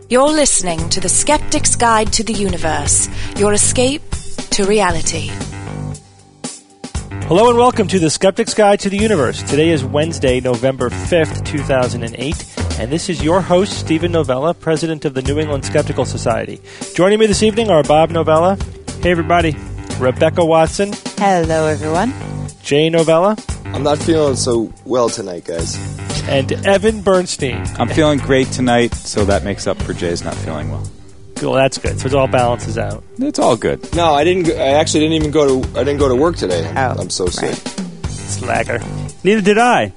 You're listening to The Skeptic's Guide to the Universe, your escape to reality. Hello and welcome to The Skeptic's Guide to the Universe. Today is Wednesday, November 5th, 2008, and this is your host, Stephen Novella, president of the New England Skeptical Society. Joining me this evening are Bob Novella. Hey, everybody. Rebecca Watson. Hello, everyone. Jay Novella. I'm not feeling so well tonight, guys. And Evan Bernstein. I'm feeling great tonight, so that makes up for Jay's not feeling well. Well, that's good. So it all balances out. It's all good. No, I actually didn't even go to work today. Oh, I'm so sick. Slacker. Neither did I.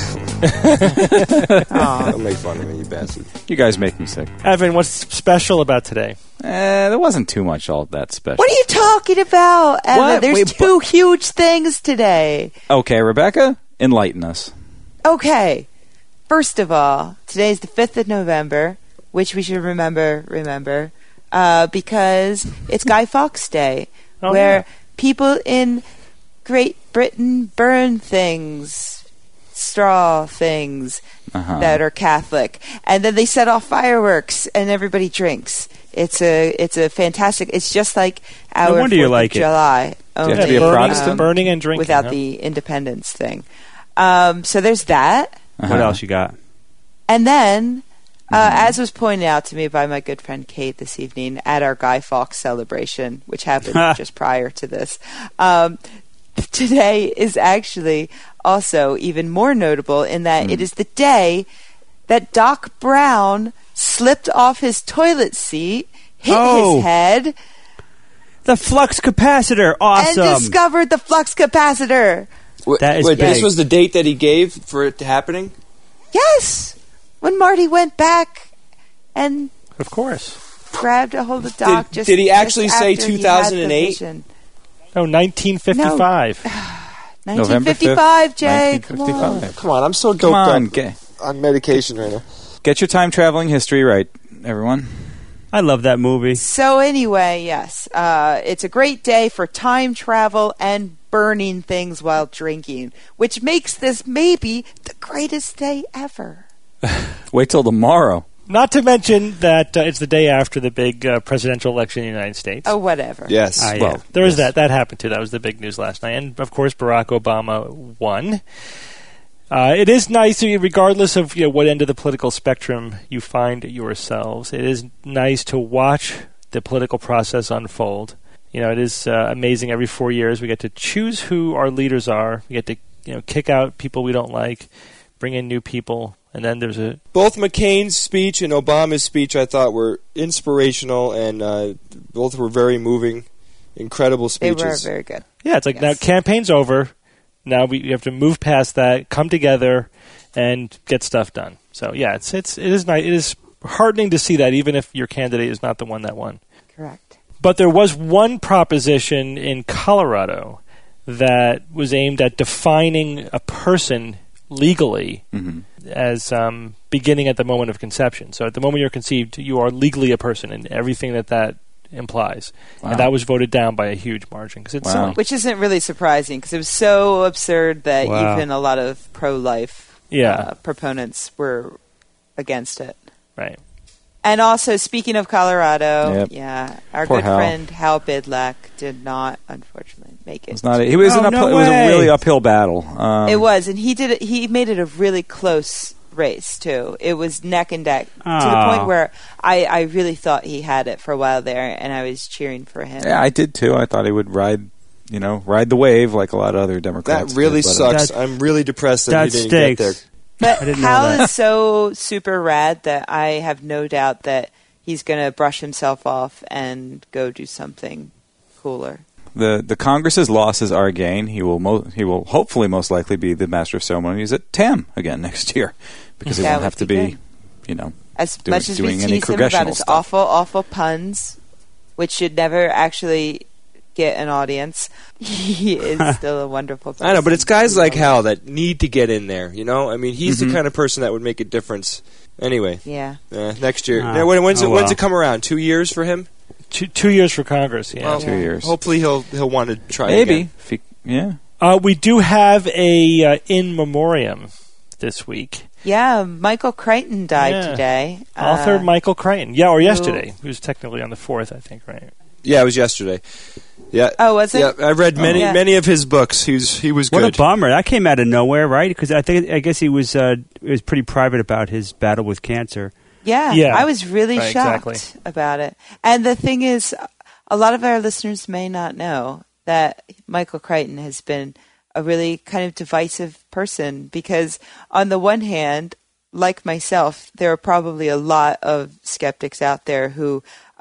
Don't make fun of me, you bastard. You guys make me sick. Evan, what's special about today? There wasn't too much all that special. What are you talking about, Evan? What? There's Wait, two huge things today. Okay, Rebecca, enlighten us. Okay. First of all, today's the 5th of November, which we should remember, because it's Guy Fawkes Day, where people in Great Britain burn things, straw things that are Catholic, and then they set off fireworks, and everybody drinks. It's a fantastic. It's just like our No wonder you 4th like of July. Do you have to be a Protestant? Burning and drinking. Without the independence thing. So there's that. What else you got? And then, as was pointed out to me by my good friend Kate this evening at our Guy Fawkes celebration, which happened just prior to this, today is actually also even more notable in that it is the day that Doc Brown slipped off his toilet seat, hit his head, The flux capacitor. Awesome. and discovered the flux capacitor. That is Wait, big. this was the date that he gave for it happening? Yes! When Marty went back and Of course. grabbed a hold of Doc. Did he actually just say after he had the 2008? vision. No, 1955. 1955, Jay. Come on. 1955. Come on, I'm so Come doped on, up on medication right now. get your time traveling history right, everyone. I love that movie. So anyway, yes, it's a great day for time travel and burning things while drinking, which makes this maybe the greatest day ever. Wait till tomorrow. Not to mention that it's the day after the big presidential election in the United States. Oh, whatever. Yes. Ah, yeah. Well, there was that. That happened too. That was the big news last night. And, of course, Barack Obama won. It is nice, regardless of what end of the political spectrum you find yourselves, it is nice to watch the political process unfold. It is amazing. Every 4 years we get to choose who our leaders are. We get to kick out people we don't like, bring in new people, and then there's a... Both McCain's speech and Obama's speech I thought were inspirational, and both were very moving, incredible They speeches. were very good. Yeah, it's like now Yes. campaign's over. Now we have to move past that, come together, and get stuff done. So yeah, it is nice. It is heartening to see that, even if your candidate is not the one that won. Correct. But there was one proposition in Colorado that was aimed at defining a person legally as beginning at the moment of conception. So at the moment you're conceived, you are legally a person, and everything that implies. Wow. And that was voted down by a huge margin because it's Wow. silly. Which isn't really surprising because it was so absurd that Wow. even a lot of pro-life proponents were against it. Right. And also, speaking of Colorado, Yep. our Poor good Hal. friend Hal Bidlack did not, unfortunately, make it. It's not. It was Oh, it no was a way. really uphill battle. It was, and he did it. He made it a really close race too. It was neck and neck to the Aw. point where I really thought he had it for a while there, and I was cheering for him. Yeah, I did too. I thought he would ride the wave like a lot of other Democrats. That really did, but, sucks. That- I'm really depressed that That he didn't get there. stinks. But I didn't know Hal that. is so super rad that I have no doubt that he's going to brush himself off and go do something cooler. The Congress's losses are a gain. He will hopefully most likely be the master of ceremonies at TAM again next year because he That won't would have to be be, As doing- much as we doing any tease him about congressional his stuff. awful puns, which should never actually get an audience, he is still a wonderful person. I know, but it's guys like Hal that need to get in there, I mean, he's the kind of person that would make a difference. Anyway, Yeah. next year. Ah. Now, when's Oh, it well. come around? 2 years for him? 2 years for Congress, yeah. Well, 2 years. Hopefully he'll want to try maybe. again. If he, yeah. We do have a in memoriam this week. Yeah, Michael Crichton died today. Author Michael Crichton. Yeah, or yesterday. He was technically on the 4th, I think, right? Yeah, it was yesterday. Yeah. Oh, was it? Yeah, I read many of his books. He was good. What a bummer! That came out of nowhere, right? Because I guess he was pretty private about his battle with cancer. Yeah. I was really shocked about it. And the thing is, a lot of our listeners may not know that Michael Crichton has been a really kind of divisive person, because on the one hand, like myself, there are probably a lot of skeptics out there who,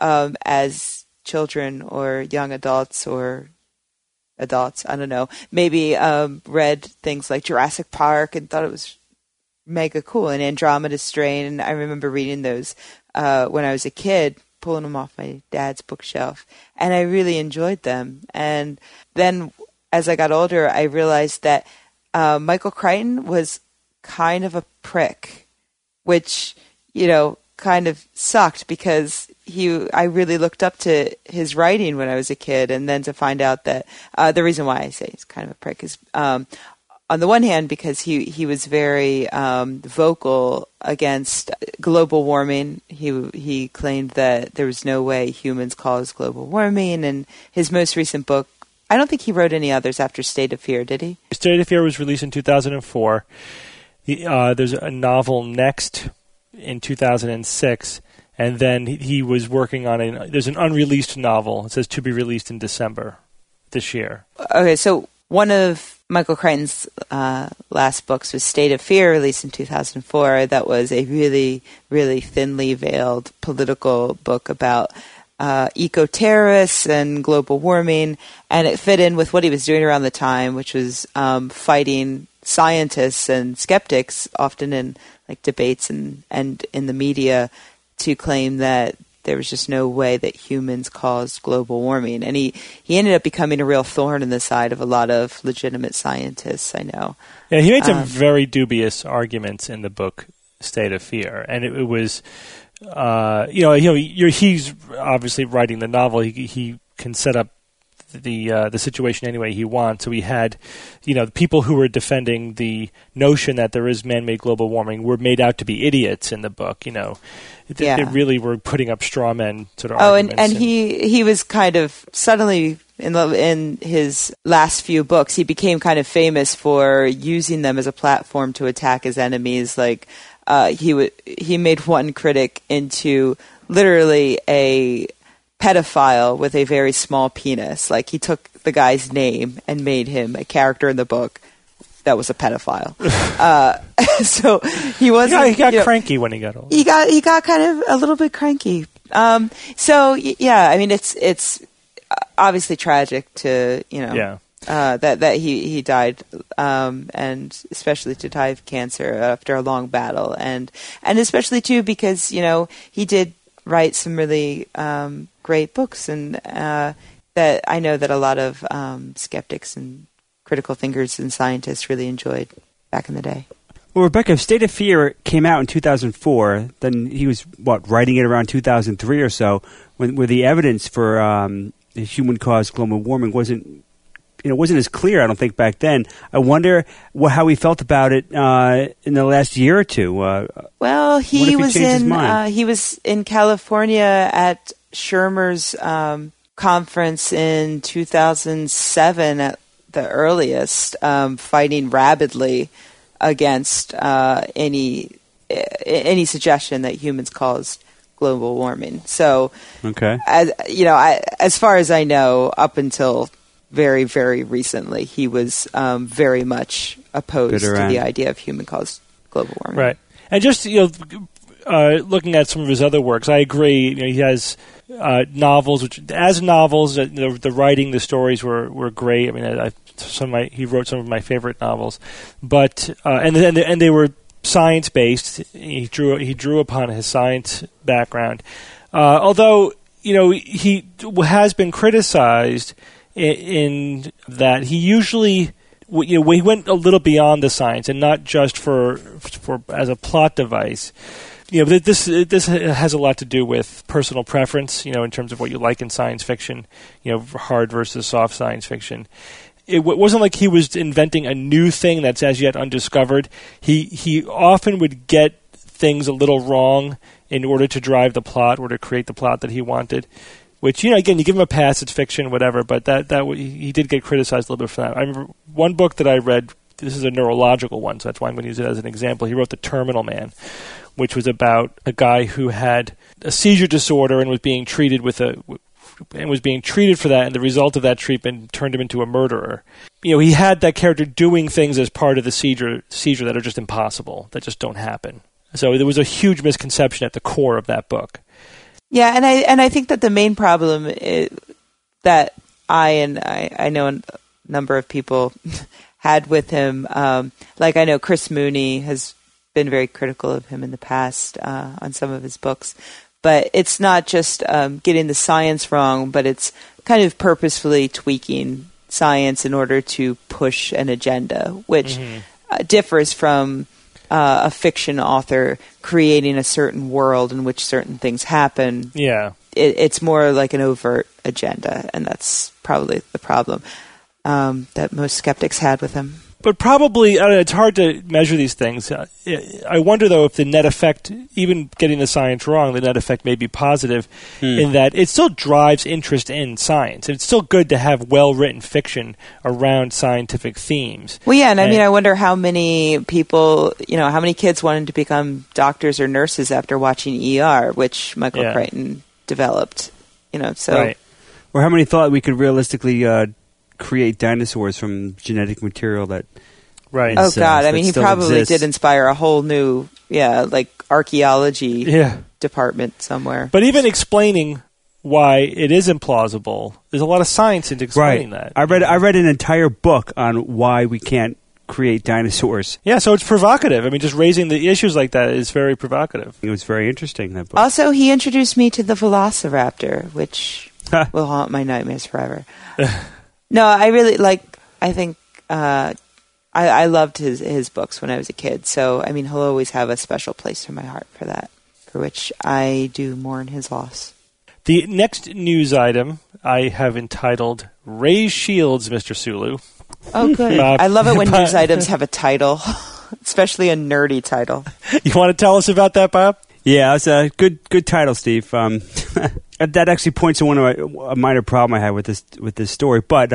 as children or young adults or adults, I don't know, maybe read things like Jurassic Park and thought it was mega cool, and Andromeda Strain. And I remember reading those when I was a kid, pulling them off my dad's bookshelf, and I really enjoyed them. And then as I got older, I realized that Michael Crichton was kind of a prick, which, kind of sucked, because I really looked up to his writing when I was a kid, and then to find out that the reason why I say he's kind of a prick is, on the one hand, because he was very vocal against global warming. He claimed that there was no way humans caused global warming, and his most recent book, I don't think he wrote any others after State of Fear, did he? State of Fear was released in 2004. There's a novel next in 2006, and then he was working on there's an unreleased novel. It says to be released in December this year. Okay, so one of Michael Crichton's last books was State of Fear, released in 2004. That was a really, really thinly veiled political book about eco-terrorists and global warming, and it fit in with what he was doing around the time, which was fighting scientists and skeptics, often in like debates and in the media, to claim that there was just no way that humans caused global warming. And he ended up becoming a real thorn in the side of a lot of legitimate scientists, I know. Yeah, he made some very dubious arguments in the book State of Fear, and it was... he's obviously writing the novel. He can set up the situation any way he wants. So he had, the people who were defending the notion that there is man-made global warming were made out to be idiots in the book. They really were putting up straw men sort of arguments. And he was kind of suddenly in his last few books, he became kind of famous for using them as a platform to attack his enemies. Like, he made one critic into literally a pedophile with a very small penis. Like, he took the guy's name and made him a character in the book that was a pedophile. So he wasn't. He got cranky when he got old. He got kind of a little bit cranky. It's obviously tragic to that he died, and especially to die of cancer after a long battle, and especially too because he did write some really great books, and that I know that a lot of skeptics and critical thinkers and scientists really enjoyed back in the day. Well, Rebecca, if State of Fear came out in 2004, then he was writing it around 2003 or so, where the evidence for human-caused global warming wasn't as clear, I don't think, back then. I wonder how he felt about it in the last year or two. Well, he was in California at Shermer's conference in 2007 at the earliest, fighting rabidly against any suggestion that humans caused global warming. So, okay, as far as I know, up until very, very recently, he was very much opposed to the idea of human-caused global warming. Right. And just, looking at some of his other works, I agree. He has novels, which, as novels, the writing, the stories were great. I mean, he wrote some of my favorite novels, but and they were science-based. He drew upon his science background, although he has been criticized in that he usually he went a little beyond the science, and not just for as a plot device. This has a lot to do with personal preference, in terms of what you like in science fiction, hard versus soft science fiction. wasn't like he was inventing a new thing that's as yet undiscovered. He often would get things a little wrong in order to drive the plot or to create the plot that he wanted. Which, again, you give him a pass, it's fiction, whatever, but he did get criticized a little bit for that. I remember one book that I read, this is a neurological one, so that's why I'm going to use it as an example. He wrote The Terminal Man, which was about a guy who had a seizure disorder and was being treated for that, and the result of that treatment turned him into a murderer. He had that character doing things as part of the seizure that are just impossible, that just don't happen. So there was a huge misconception at the core of that book. Yeah, and I think that the main problem is that I know a number of people had with him, like I know Chris Mooney has been very critical of him in the past on some of his books. But it's not just getting the science wrong, but it's kind of purposefully tweaking science in order to push an agenda, which differs from a fiction author creating a certain world in which certain things happen. Yeah. It's more like an overt agenda, and that's probably the problem that most skeptics had with him. But probably, it's hard to measure these things. I wonder, though, if the net effect, even getting the science wrong, the net effect may be positive in that it still drives interest in science. It's still good to have well-written fiction around scientific themes. Well, yeah, and I mean, I wonder how many people, how many kids wanted to become doctors or nurses after watching ER, which Michael Crichton developed, so. Right. Or how many thought we could realistically create dinosaurs from genetic material that right oh god I mean he probably did inspire a whole new archaeology department somewhere. But even explaining why it is implausible, there's a lot of science into explaining that. I read an entire book on why we can't create dinosaurs. Yeah, so it's provocative. I mean, just raising the issues like that is very provocative. It was very interesting, that book. Also, he introduced me to the Velociraptor, which will haunt my nightmares forever. No, I really I think I loved his books when I was a kid. So, I mean, he'll always have a special place in my heart for that, for which I do mourn his loss. The next news item I have entitled, Raise Shields, Mr. Sulu. Oh, good. I love it when news items have a title, especially a nerdy title. You want to tell us about that, Bob? Yeah, it's a good title, Steve. That actually points to a minor problem I had with this story, but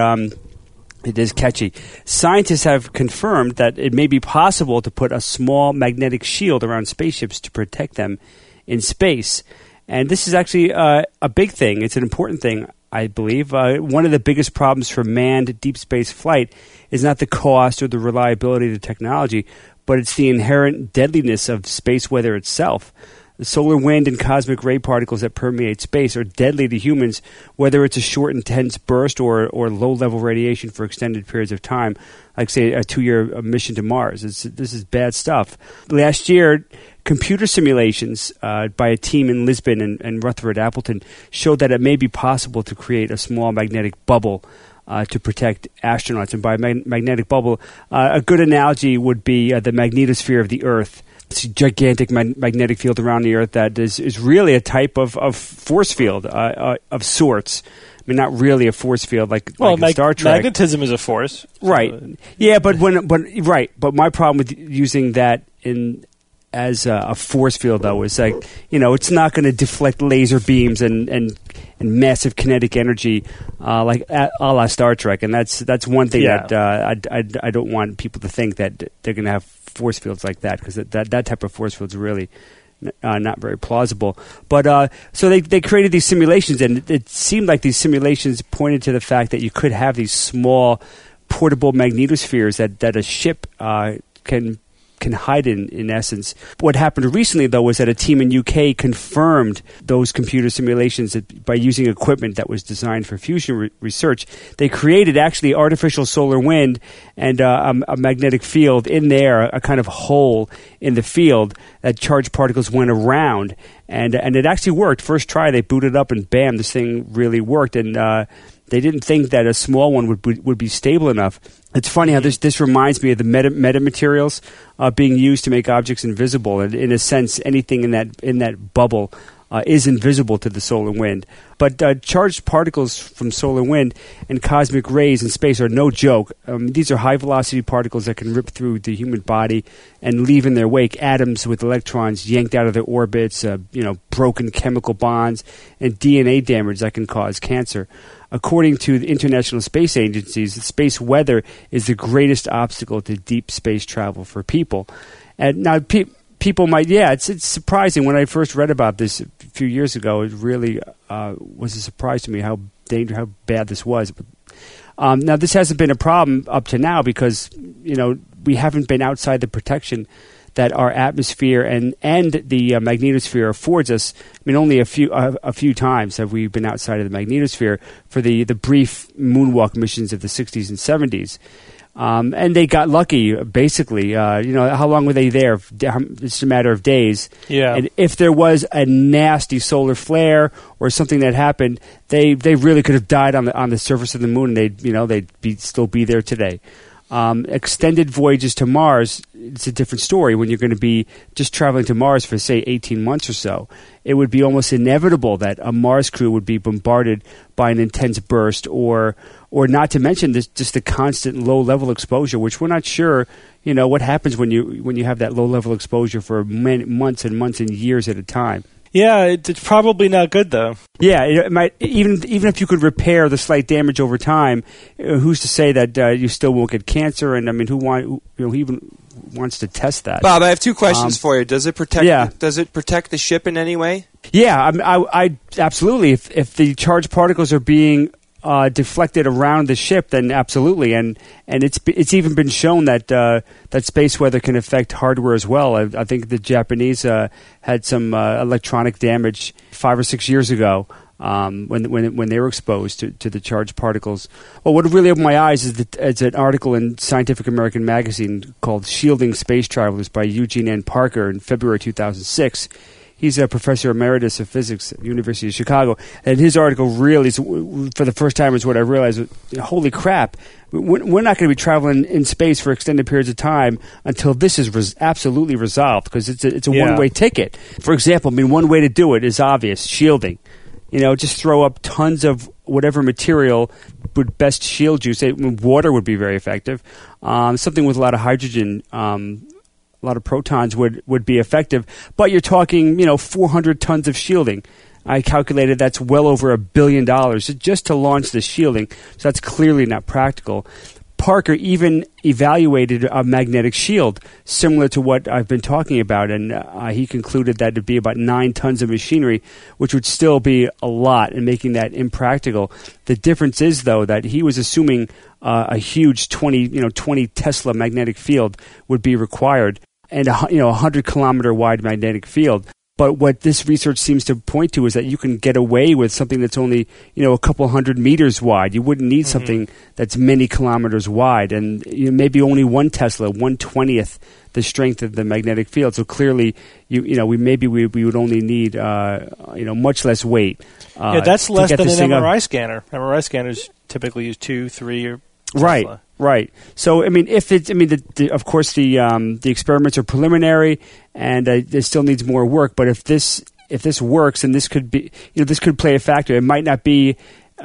it is catchy. Scientists have confirmed that it may be possible to put a small magnetic shield around spaceships to protect them in space. And this is actually a big thing. It's an important thing, I believe. One of the biggest problems for manned deep space flight is not the cost or the reliability of the technology, but it's the inherent deadliness of space weather itself. The solar wind and cosmic ray particles that permeate space are deadly to humans, whether it's a short, intense burst or low-level radiation for extended periods of time, like, say, a 2-year mission to Mars. This is bad stuff. Last year, computer simulations by a team in Lisbon and Rutherford Appleton showed that it may be possible to create a small magnetic bubble to protect astronauts. And by magnetic bubble, a good analogy would be the magnetosphere of the Earth. It's a gigantic magnetic field around the Earth that is really a type of force field of sorts. I mean, not really a force field like in Star Trek. Magnetism is a force, right? Yeah, but my problem with using that as a force field, though, is it's not going to deflect laser beams and massive kinetic energy a la Star Trek, and that's one thing that I don't want people to think that they're going to have force fields like that, because that type of force field is really not very plausible. But so they created these simulations, and it seemed like these simulations pointed to the fact that you could have these small portable magnetospheres that a ship can hide in essence. What happened recently, though, was that a team in UK confirmed those computer simulations by using equipment that was designed for fusion research. They created actually artificial solar wind and a magnetic field in there, a kind of hole in the field that charged particles went around. And it actually worked. First try, they booted up and bam, this thing really worked. And they didn't think that a small one would be stable enough. It's funny how this reminds me of the metamaterials being used to make objects invisible. And in a sense, anything in that bubble is invisible to the solar wind. But charged particles from solar wind and cosmic rays in space are no joke. These are high-velocity particles that can rip through the human body and leave in their wake atoms with electrons yanked out of their orbits, broken chemical bonds, and DNA damage that can cause cancer. According to the International Space Agencies, space weather is the greatest obstacle to deep space travel for people. And now, people might, it's surprising. When I first read about this a few years ago, it really was a surprise to me how bad this was. Now, this hasn't been a problem up to now because, we haven't been outside the protection that our atmosphere and the magnetosphere affords us. I mean, only a few times have we been outside of the magnetosphere for the brief moonwalk missions of the 60s and 70s. And they got lucky, basically. How long were they there? It's a matter of days. Yeah. And if there was a nasty solar flare or something that happened, they really could have died on the surface of the moon. And they'd still be there today. Extended voyages to Mars, it's a different story. When you're going to be just traveling to Mars for, say, 18 months or so, it would be almost inevitable that a Mars crew would be bombarded by an intense burst, or not to mention just the constant low-level exposure, which we're not sure, what happens when you have that low-level exposure for months and months and years at a time. Yeah, it's probably not good, though. Yeah, it might, even if you could repair the slight damage over time, who's to say that you still won't get cancer? And I mean, who even wants to test that? Bob, I have two questions for you. Does it protect? Yeah. Does it protect the ship in any way? Yeah, I absolutely. If the charged particles are being deflected around the ship, then absolutely, and it's even been shown that space weather can affect hardware as well. I think the Japanese had some electronic damage 5 or 6 years ago when they were exposed to the charged particles. Well, what really opened my eyes is an article in Scientific American magazine called "Shielding Space Travelers" by Eugene N. Parker in February 2006. He's a professor emeritus of physics at the University of Chicago. And his article really, for the first time, is what I realized, holy crap, we're not going to be traveling in space for extended periods of time until this is absolutely resolved, because it's a one-way ticket. For example, one way to do it is obvious, shielding. Just throw up tons of whatever material would best shield you. Say water would be very effective. Something with a lot of hydrogen, a lot of protons would be effective, but you're talking, 400 tons of shielding. I calculated that's well over $1 billion just to launch the shielding, so that's clearly not practical. Parker even evaluated a magnetic shield similar to what I've been talking about, and he concluded that it'd be about 9 tons of machinery, which would still be a lot, and making that impractical. The difference is, though, that he was assuming a huge 20 Tesla magnetic field would be required, and a 100-kilometer wide magnetic field. But what this research seems to point to is that you can get away with something that's only, a couple hundred meters wide. You wouldn't need something that's many kilometers wide, and maybe only 1 Tesla, 1/20th the strength of the magnetic field. So clearly, we would only need, much less weight. That's less than an MRI scanner. MRI scanners typically use 2, 3, or Tesla. Right. So, if it's, of course, the experiments are preliminary, and it still needs more work. But if this works, and this could be, this could play a factor. It might not be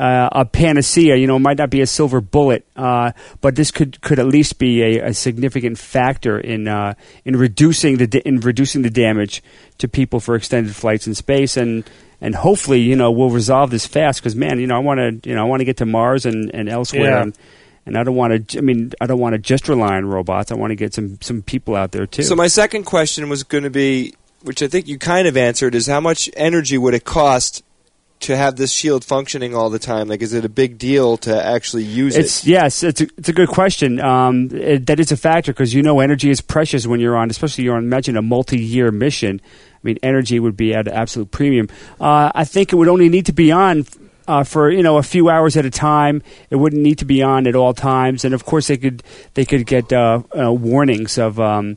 a panacea, it might not be a silver bullet, but this could at least be a significant factor in reducing the damage to people for extended flights in space, and hopefully, we'll resolve this fast. Because I want to get to Mars and elsewhere. Yeah. And I don't want to just rely on robots. I want to get some people out there too. So my second question was going to be, which I think you kind of answered, is how much energy would it cost to have this shield functioning all the time? Like, is it a big deal to actually use it? Yes, it's a good question. That is a factor, because energy is precious when you're on, especially imagine a multi-year mission. Energy would be at an absolute premium. I think it would only need to be on for a few hours at a time. It wouldn't need to be on at all times, and of course they could get warnings of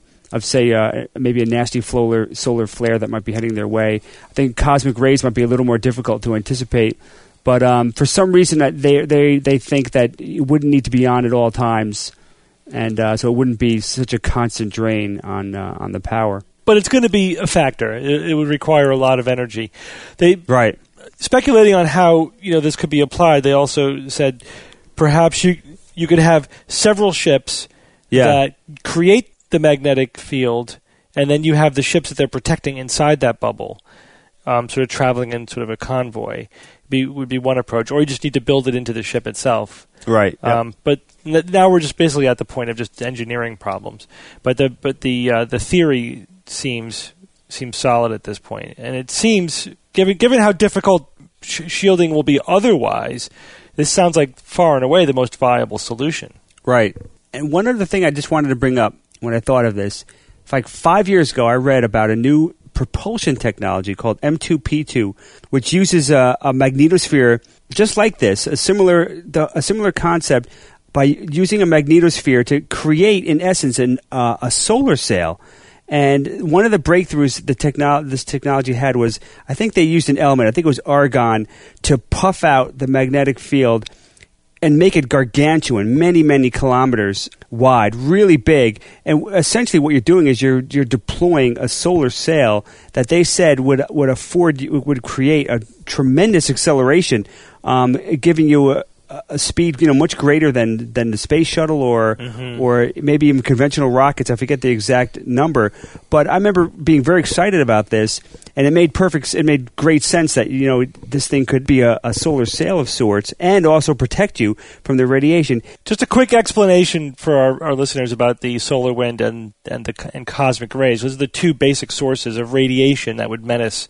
say maybe a nasty solar flare that might be heading their way. I think cosmic rays might be a little more difficult to anticipate, but for some reason they think that it wouldn't need to be on at all times, and so it wouldn't be such a constant drain on the power. but it's going to be a factor. It would require a lot of energy. Right. Speculating on how this could be applied, they also said perhaps you could have several ships that create the magnetic field, and then you have the ships that they're protecting inside that bubble, sort of traveling in sort of a convoy. Would be one approach, or you just need to build it into the ship itself. Right. But now we're just basically at the point of just engineering problems. But the theory seems solid at this point, and it seems given how difficult shielding will be otherwise, this sounds like far and away the most viable solution. Right. And one other thing I just wanted to bring up when I thought of this, like 5 years ago, I read about a new propulsion technology called M2P2, which uses a magnetosphere just like this, a similar concept by using a magnetosphere to create, in essence, a solar sail. And one of the breakthroughs this technology had was, I think they used an element, I think it was argon, to puff out the magnetic field and make it gargantuan, many, many kilometers wide, really big. And essentially what you're doing is you're deploying a solar sail that they said would create a tremendous acceleration, giving you a speed much greater than the space shuttle or maybe even conventional rockets. I forget the exact number, but I remember being very excited about this, and it made great sense that this thing could be a solar sail of sorts and also protect you from the radiation. Just a quick explanation for our listeners about the solar wind and cosmic rays. Those are the two basic sources of radiation that would menace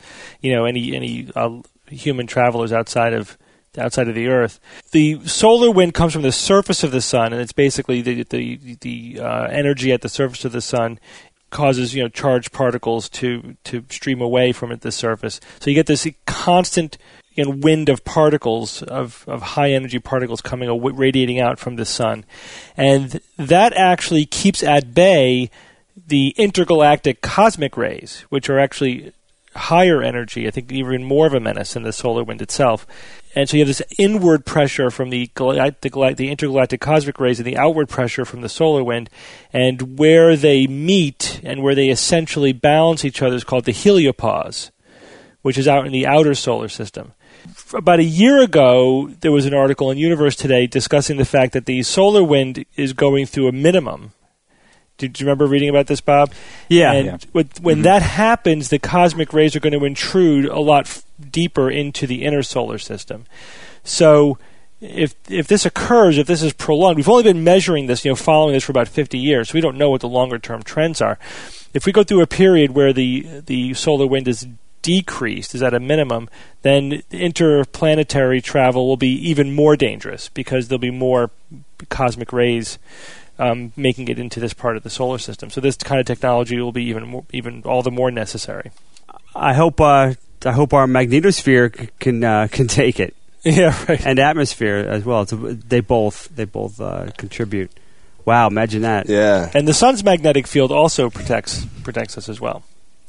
any human travelers outside of the Earth. The solar wind comes from the surface of the sun, and it's basically the energy at the surface of the sun causes charged particles to stream away from the surface. So you get this constant wind of particles, of high energy particles radiating out from the sun, and that actually keeps at bay the intergalactic cosmic rays, which are actually higher energy, I think even more of a menace than the solar wind itself. And so you have this inward pressure from the intergalactic cosmic rays and the outward pressure from the solar wind. And where they meet and where they essentially balance each other is called the heliopause, which is out in the outer solar system. About a year ago, there was an article in Universe Today discussing the fact that the solar wind is going through a minimum. Did you remember reading about this, Bob? Yeah. And when that happens, the cosmic rays are going to intrude a lot deeper into the inner solar system. So if this occurs, if this is prolonged, we've only been measuring this, following this for about 50 years, so we don't know what the longer-term trends are. If we go through a period where the solar wind is decreased, is at a minimum, then interplanetary travel will be even more dangerous because there'll be more cosmic rays making it into this part of the solar system. So this kind of technology will be even all the more necessary. I hope our magnetosphere can take it. Yeah, right. And atmosphere as well. So they both contribute. Wow, imagine that. Yeah. And the sun's magnetic field also protects us as well.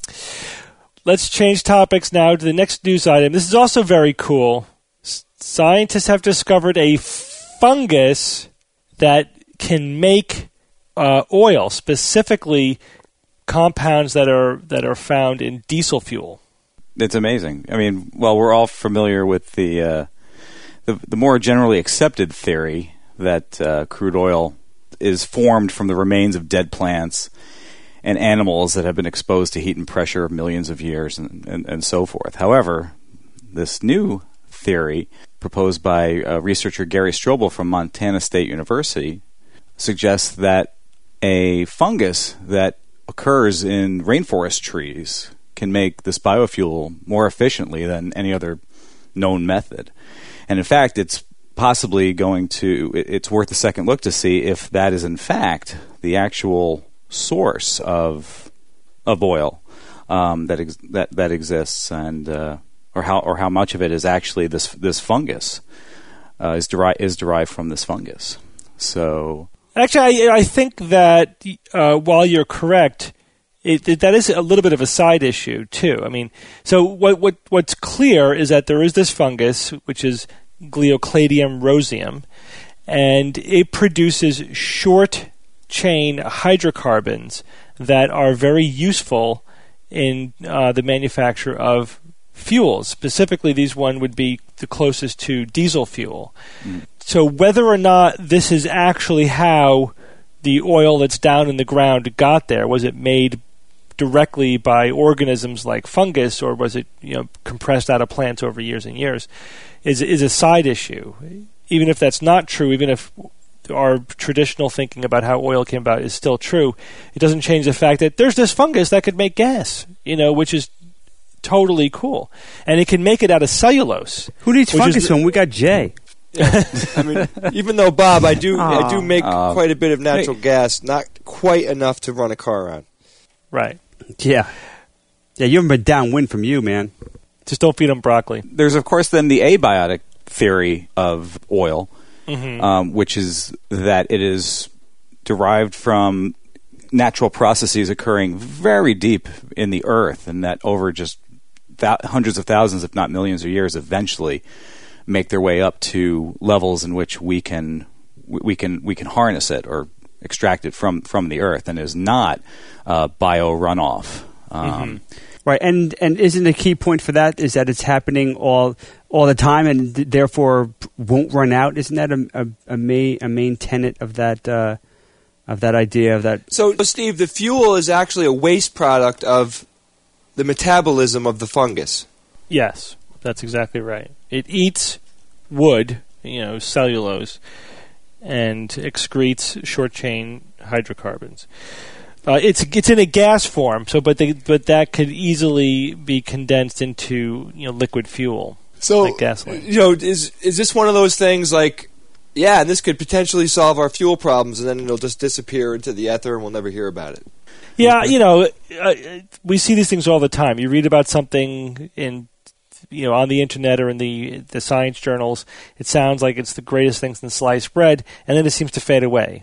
Let's change topics now to the next news item. This is also very cool. Scientists have discovered a fungus that can make oil, specifically compounds that are found in diesel fuel. It's amazing. I mean, well, we're all familiar with the more generally accepted theory that crude oil is formed from the remains of dead plants and animals that have been exposed to heat and pressure millions of years and so forth. However, this new theory proposed by researcher Gary Strobel from Montana State University suggests that a fungus that occurs in rainforest trees can make this biofuel more efficiently than any other known method. And in fact, it's possibly it's worth a second look to see if that is in fact the actual source of oil that exists, and or how much of it is actually this fungus is derived from this fungus. So actually, I think that while you're correct, that is a little bit of a side issue too. I mean, so what's clear is that there is this fungus, which is Gliocladium roseum, and it produces short chain hydrocarbons that are very useful in the manufacture of fuels. Specifically, these one would be the closest to diesel fuel. So whether or not this is actually how the oil that's down in the ground got there, was it made directly by organisms like fungus, or was it compressed out of plants over years and years, is a side issue. Even if that's not true, even if our traditional thinking about how oil came about is still true, it doesn't change the fact that there's this fungus that could make gas, which is totally cool. And it can make it out of cellulose. Who needs fungus when we got Jay? I mean, even though, Bob, I do make quite a bit of natural gas, not quite enough to run a car on. Right. Yeah. Yeah, you haven't been downwind from you, man. Just don't feed them broccoli. There's, of course, then the abiotic theory of oil, which is that it is derived from natural processes occurring very deep in the earth, and that over just hundreds of thousands, if not millions of years, eventually make their way up to levels in which we can harness it or extract it from the earth, and is not bio runoff. Right, and isn't the key point for that is that it's happening all the time, and therefore won't run out? Isn't that a main tenet of that idea of that? So, Steve, the fuel is actually a waste product of the metabolism of the fungus. Yes, that's exactly right. It eats wood, cellulose, and excretes short-chain hydrocarbons. It's in a gas form, but that could easily be condensed into liquid fuel, like gasoline. Is this one of those things like, yeah, this could potentially solve our fuel problems, and then it'll just disappear into the ether, and we'll never hear about it? Yeah, we see these things all the time. You read about something in on the internet or in the science journals. It sounds like it's the greatest thing since sliced bread, and then it seems to fade away.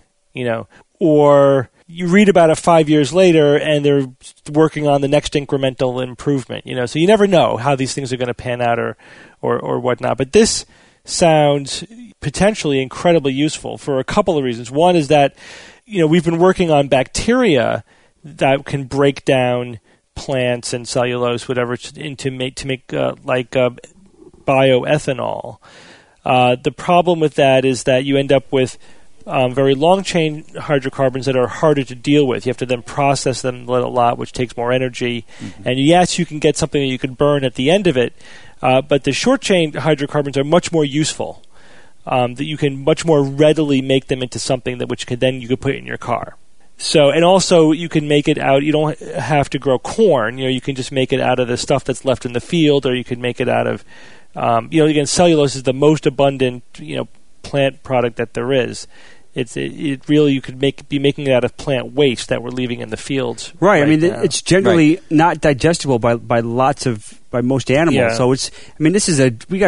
Or you read about it 5 years later, and they're working on the next incremental improvement. So you never know how these things are going to pan out or whatnot. But this sounds potentially incredibly useful for a couple of reasons. One is that we've been working on bacteria that can break down plants and cellulose, whatever, to make bioethanol. The problem with that is that you end up with very long-chain hydrocarbons that are harder to deal with. You have to then process them a lot, which takes more energy. And yes, you can get something that you can burn at the end of it, but the short-chain hydrocarbons are much more useful. That you can much more readily make them into something that which you could put in your car. So, and also you can make it out. You don't have to grow corn. You can just make it out of the stuff that's left in the field, or you can make it out of. Again, cellulose is the most abundant plant product that there is. It really, you could be making it out of plant waste that we're leaving in the fields. Right. I mean, it's generally not digestible by most animals. Yeah. So this is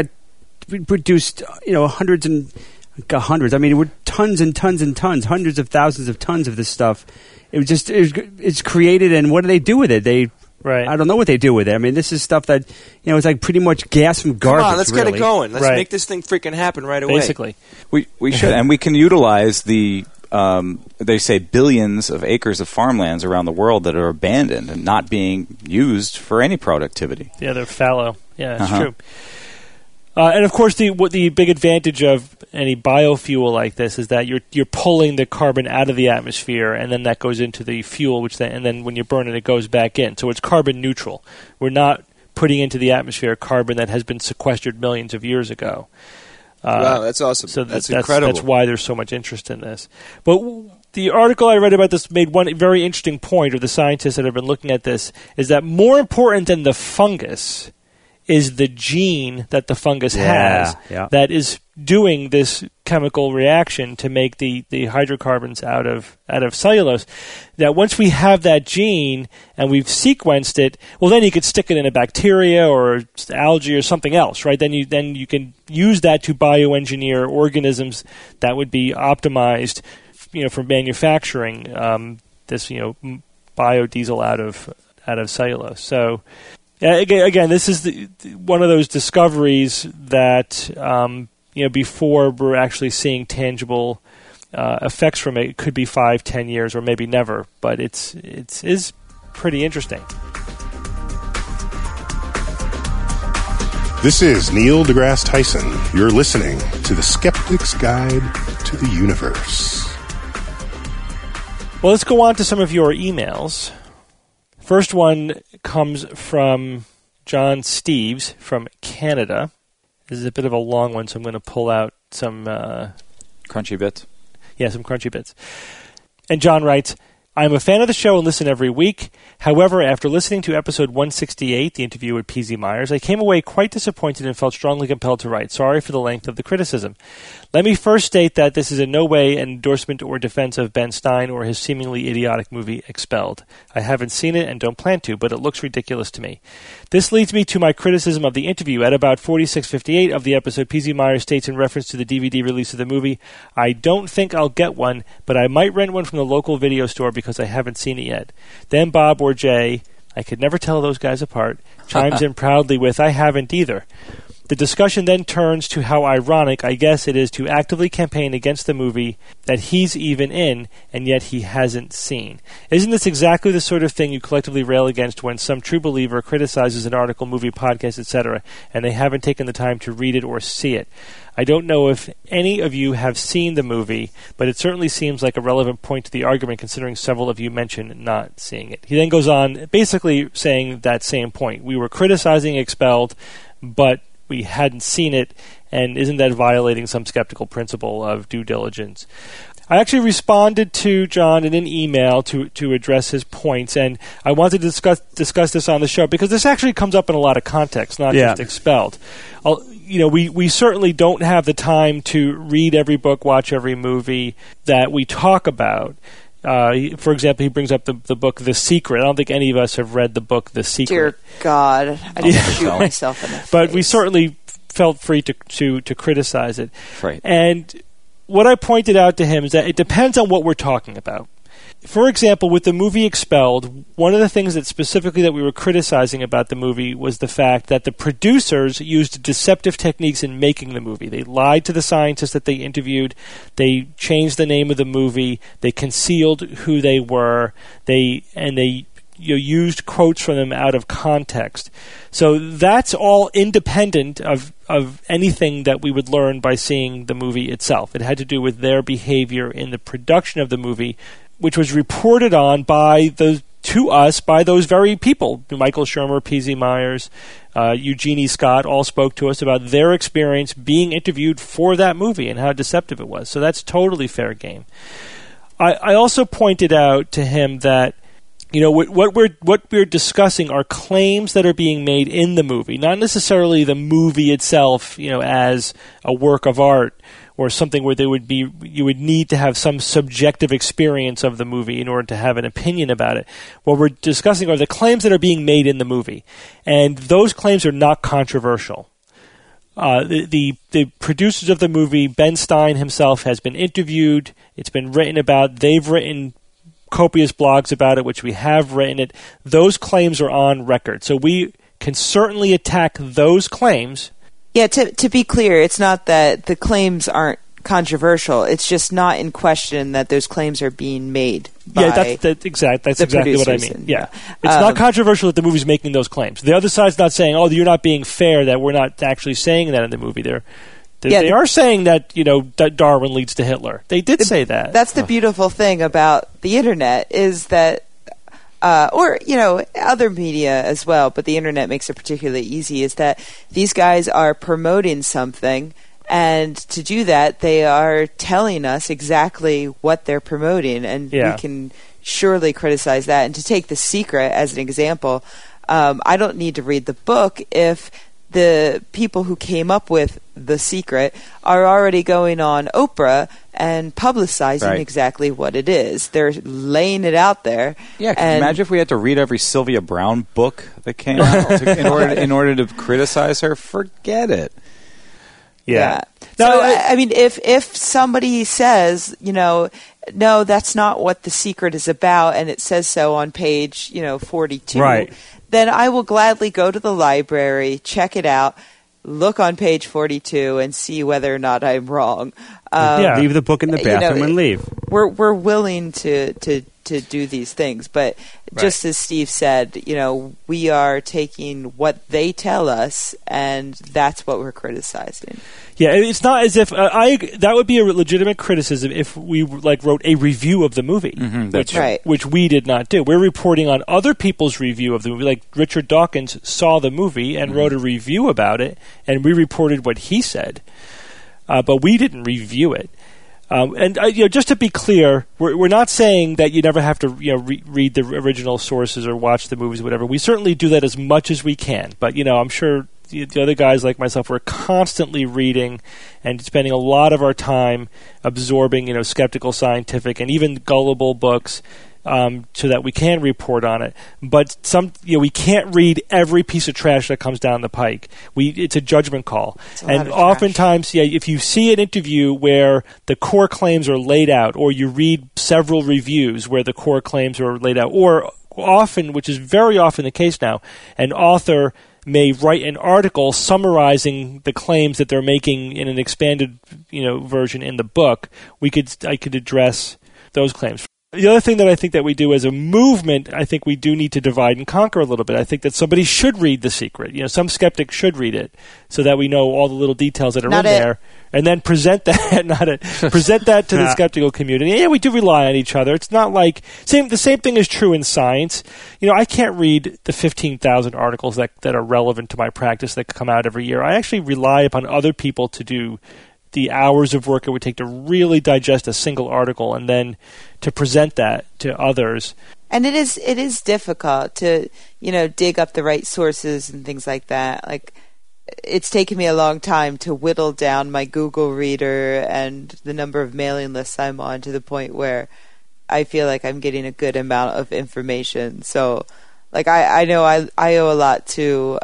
we produced hundreds. I mean, we're tons and tons and tons, hundreds of thousands of tons of this stuff. It's created, and what do they do with it? I don't know what they do with it. I mean, this is stuff that it's like pretty much gas from garbage. Come on, let's get it going. Let's Right. make this thing freaking happen right away. Basically, we should, and we can utilize the they say billions of acres of farmlands around the world that are abandoned and not being used for any productivity. Yeah, they're fallow. Yeah, it's true. And of course, the big advantage of any biofuel like this is that you're pulling the carbon out of the atmosphere, and then that goes into the fuel, and then when you burn it goes back in. So it's carbon neutral. We're not putting into the atmosphere carbon that has been sequestered millions of years ago. Wow, that's awesome. So that's incredible. That's why there's so much interest in this. But the article I read about this made one very interesting point, or the scientists that have been looking at this, is that more important than the fungus is the gene that the fungus has that is doing this chemical reaction to make the hydrocarbons out of cellulose. That once we have that gene and we've sequenced it, well, then you could stick it in a bacteria or algae or something else, right? Then you can use that to bioengineer organisms that would be optimized, for manufacturing this biodiesel out of cellulose. So. Again, this is one of those discoveries that before we're actually seeing tangible effects from it. It could be 5-10 years, or maybe never. But it is pretty interesting. This is Neil deGrasse Tyson. You're listening to The Skeptic's Guide to the Universe. Well, let's go on to some of your emails. First one comes from John Steeves from Canada. This is a bit of a long one, so I'm going to pull out some... crunchy bits? Yeah, some crunchy bits. And John writes, I'm a fan of the show and listen every week. However, after listening to episode 168, the interview with P.Z. Myers, I came away quite disappointed and felt strongly compelled to write. Sorry for the length of the criticism. Let me first state that this is in no way an endorsement or defense of Ben Stein or his seemingly idiotic movie Expelled. I haven't seen it and don't plan to, but it looks ridiculous to me. This leads me to my criticism of the interview. At about 46:58 of the episode, P.Z. Myers states in reference to the DVD release of the movie, I don't think I'll get one, but I might rent one from the local video store because I haven't seen it yet. Then Bob or Jay, I could never tell those guys apart, chimes in proudly with, I haven't either. The discussion then turns to how ironic, I guess, it is to actively campaign against the movie that he's even in, and yet he hasn't seen. Isn't this exactly the sort of thing you collectively rail against when some true believer criticizes an article, movie, podcast, etc., and they haven't taken the time to read it or see it? I don't know if any of you have seen the movie, but it certainly seems like a relevant point to the argument considering several of you mentioned not seeing it. He then goes on basically saying that same point. We were criticizing Expelled, but we hadn't seen it, and isn't that violating some skeptical principle of due diligence? I actually responded to John in an email to address his points, and I wanted to discuss this on the show because this actually comes up in a lot of context, not just Expelled. We certainly don't have the time to read every book, watch every movie that we talk about. For example, he brings up the book The Secret. I don't think any of us have read the book The Secret. Dear God, I'd shoot myself in the face. But we certainly felt free to criticize it. Right. And what I pointed out to him is that it depends on what we're talking about. For example, with the movie Expelled, one of the things that specifically that we were criticizing about the movie was the fact that the producers used deceptive techniques in making the movie. They lied to the scientists that they interviewed. They changed the name of the movie. They concealed who they were. They used quotes from them out of context. So that's all independent of anything that we would learn by seeing the movie itself. It had to do with their behavior in the production of the movie, which was reported on to us by those very people. Michael Shermer, P.Z. Myers, Eugenie Scott all spoke to us about their experience being interviewed for that movie and how deceptive it was. So that's totally fair game. I also pointed out to him that what we're discussing are claims that are being made in the movie, not necessarily the movie itself, as a work of art or something where you would need to have some subjective experience of the movie in order to have an opinion about it. What we're discussing are the claims that are being made in the movie, and those claims are not controversial. The producers of the movie, Ben Stein himself, has been interviewed. It's been written about. They've written copious blogs about it, which we have written it. Those claims are on record. So we can certainly attack those claims. Yeah, to be clear, it's not that the claims aren't controversial. It's just not in question that those claims are being made by that's exactly what I mean. Yeah. It's not controversial that the movie's making those claims. The other side's not saying, oh, you're not being fair, that we're not actually saying that in the movie. They are saying that, that Darwin leads to Hitler. They did say that. That's the beautiful thing about the internet is that, other media as well, but the internet makes it particularly easy, is that these guys are promoting something, and to do that, they are telling us exactly what they're promoting, and we can surely criticize that. And to take The Secret as an example, I don't need to read the book if the people who came up with The Secret are already going on Oprah and publicizing exactly what it is. They're laying it out there. Yeah, can you imagine if we had to read every Sylvia Browne book that came out in order to criticize her? Forget it. Yeah. So, if somebody says, no, that's not what The Secret is about, and it says so on page, 42, right, then I will gladly go to the library, check it out, look on page 42, and see whether or not I'm wrong. Leave the book in the bathroom and leave. We're willing to to do these things. But just as Steve said, we are taking what they tell us, and that's what we're criticizing. Yeah, it's not as if that would be a legitimate criticism if we wrote a review of the movie, which we did not do. We're reporting on other people's review of the movie. Like Richard Dawkins saw the movie and wrote a review about it, and we reported what he said, but we didn't review it. And just to be clear, we're not saying that you never have to read the original sources or watch the movies or whatever. We certainly do that as much as we can. But I'm sure the other guys like myself, we're constantly reading and spending a lot of our time absorbing skeptical, scientific, and even gullible books. So that we can report on it, but we can't read every piece of trash that comes down the pike. It's a judgment call, and oftentimes, if you see an interview where the core claims are laid out, or you read several reviews where the core claims are laid out, or often, which is very often the case now, an author may write an article summarizing the claims that they're making in an expanded, version in the book. I could address those claims. The other thing that I think that we do as a movement, I think we do need to divide and conquer a little bit. I think that somebody should read The Secret. Some skeptic should read it so that we know all the little details that are there, and then present that. Present that to the skeptical community. Yeah, we do rely on each other. It's not like the same thing is true in science. I can't read the 15,000 articles that are relevant to my practice that come out every year. I actually rely upon other people to do the hours of work it would take to really digest a single article and then to present that to others. And it is difficult to, dig up the right sources and things like that. Like, it's taken me a long time to whittle down my Google Reader and the number of mailing lists I'm on to the point where I feel like I'm getting a good amount of information. So, like, I know I owe a lot to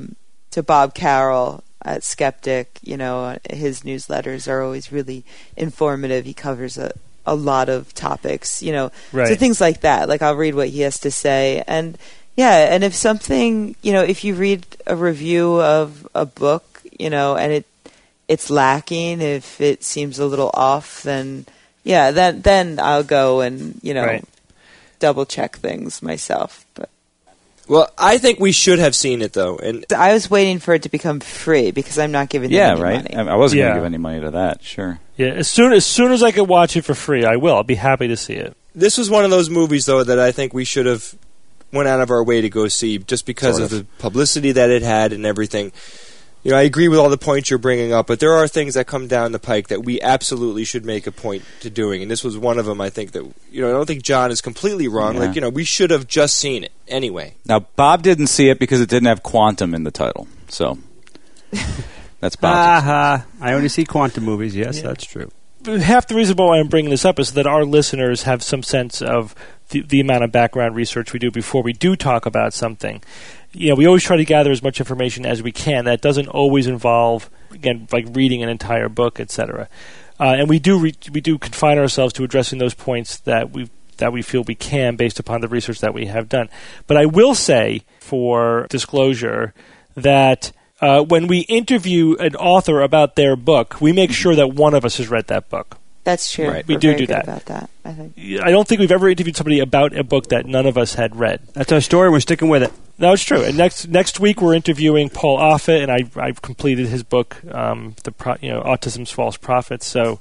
Bob Carroll at Skeptic. His newsletters are always really informative. He covers a lot of topics, so things like that. Like, I'll read what he has to say. And and if something, if you read a review of a book, and it's lacking, if it seems a little off, then then I'll go and, double check things myself. But well, I think we should have seen it, though. And I was waiting for it to become free because I'm not giving them any money. I wasn't going to give any money to that, sure. Yeah, as soon as I can watch it for free, I will. I'll be happy to see it. This was one of those movies, though, that I think we should have went out of our way to go see just because of the publicity that it had and everything. I agree with all the points you're bringing up, but there are things that come down the pike that we absolutely should make a point to doing, and this was one of them. I think that I don't think John is completely wrong. Yeah. Like we should have just seen it anyway. Now Bob didn't see it because it didn't have quantum in the title, so that's Bob's. I only see quantum movies. Yes, that's true. Half the reason why I'm bringing this up is that our listeners have some sense of the amount of background research we do before we do talk about something. We always try to gather as much information as we can. That doesn't always involve, again, like reading an entire book, etc. And we do confine ourselves to addressing those points that we feel we can based upon the research that we have done. But I will say, for disclosure, that when we interview an author about their book, we make sure that one of us has read that book. That's true. Right. We do that. About that, I think. I don't think we've ever interviewed somebody about a book that none of us had read. That's our story. We're sticking with it. No, it's true. And next week we're interviewing Paul Offit, and I've completed his book, Autism's False Prophets. So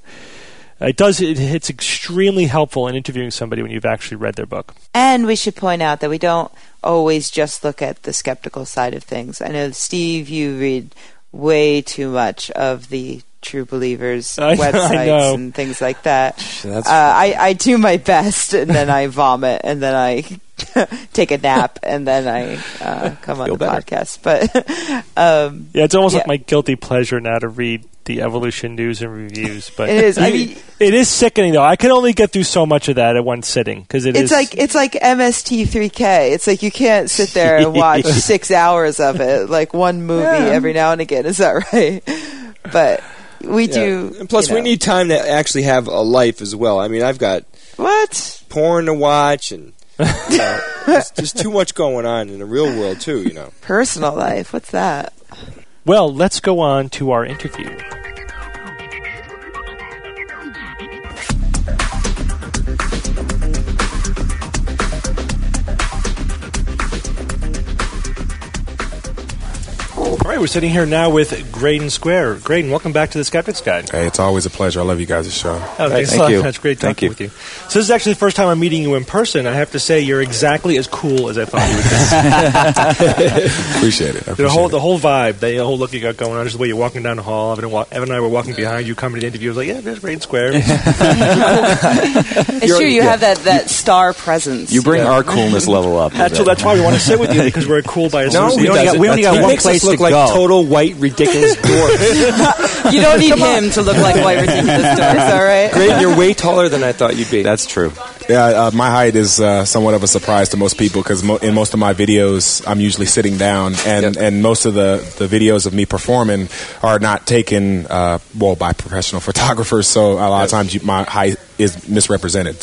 it's extremely helpful in interviewing somebody when you've actually read their book. And we should point out that we don't always just look at the skeptical side of things. I know, Steve, you read way too much of the True Believers websites and things like that. I do my best, and then I vomit, and then I take a nap, and then I come on the podcast. But it's almost like my guilty pleasure now to read the Evolution News and Reviews. But it is. It is sickening, though. I can only get through so much of that at one sitting because it's like MST3K. It's like you can't sit there and watch 6 hours of it, like one movie every now and again. Is that right? But we do. And plus, we need time to actually have a life as well. I mean, I've got porn to watch, and there's too much going on in the real world too. Personal life. What's that? Well, let's go on to our interview. All right, we're sitting here now with Graydon Square. Graydon, welcome back to the Skeptic's Guide. Hey, it's always a pleasure. I love you guys' show. Oh, thanks a lot. That's great talking with you. So this is actually the first time I'm meeting you in person. I have to say, you're exactly as cool as I thought you would be. Appreciate it. The whole vibe, the whole look you got going on, just the way you're walking down the hall. Evan and I were walking behind you, coming to the interview. I was like, yeah, there's Graydon Square. It's true, you have that star presence. You bring our coolness level up. That's why we want to sit with you, because we're cool by ourselves. No, we only got one place to go. Like total white, ridiculous dwarfs. You don't need him to look like white, ridiculous dwarfs, all right? Great, you're way taller than I thought you'd be. That's true. Yeah, my height is somewhat of a surprise to most people because in most of my videos, I'm usually sitting down, and most of the videos of me performing are not taken by professional photographers. So a lot of times my height is misrepresented.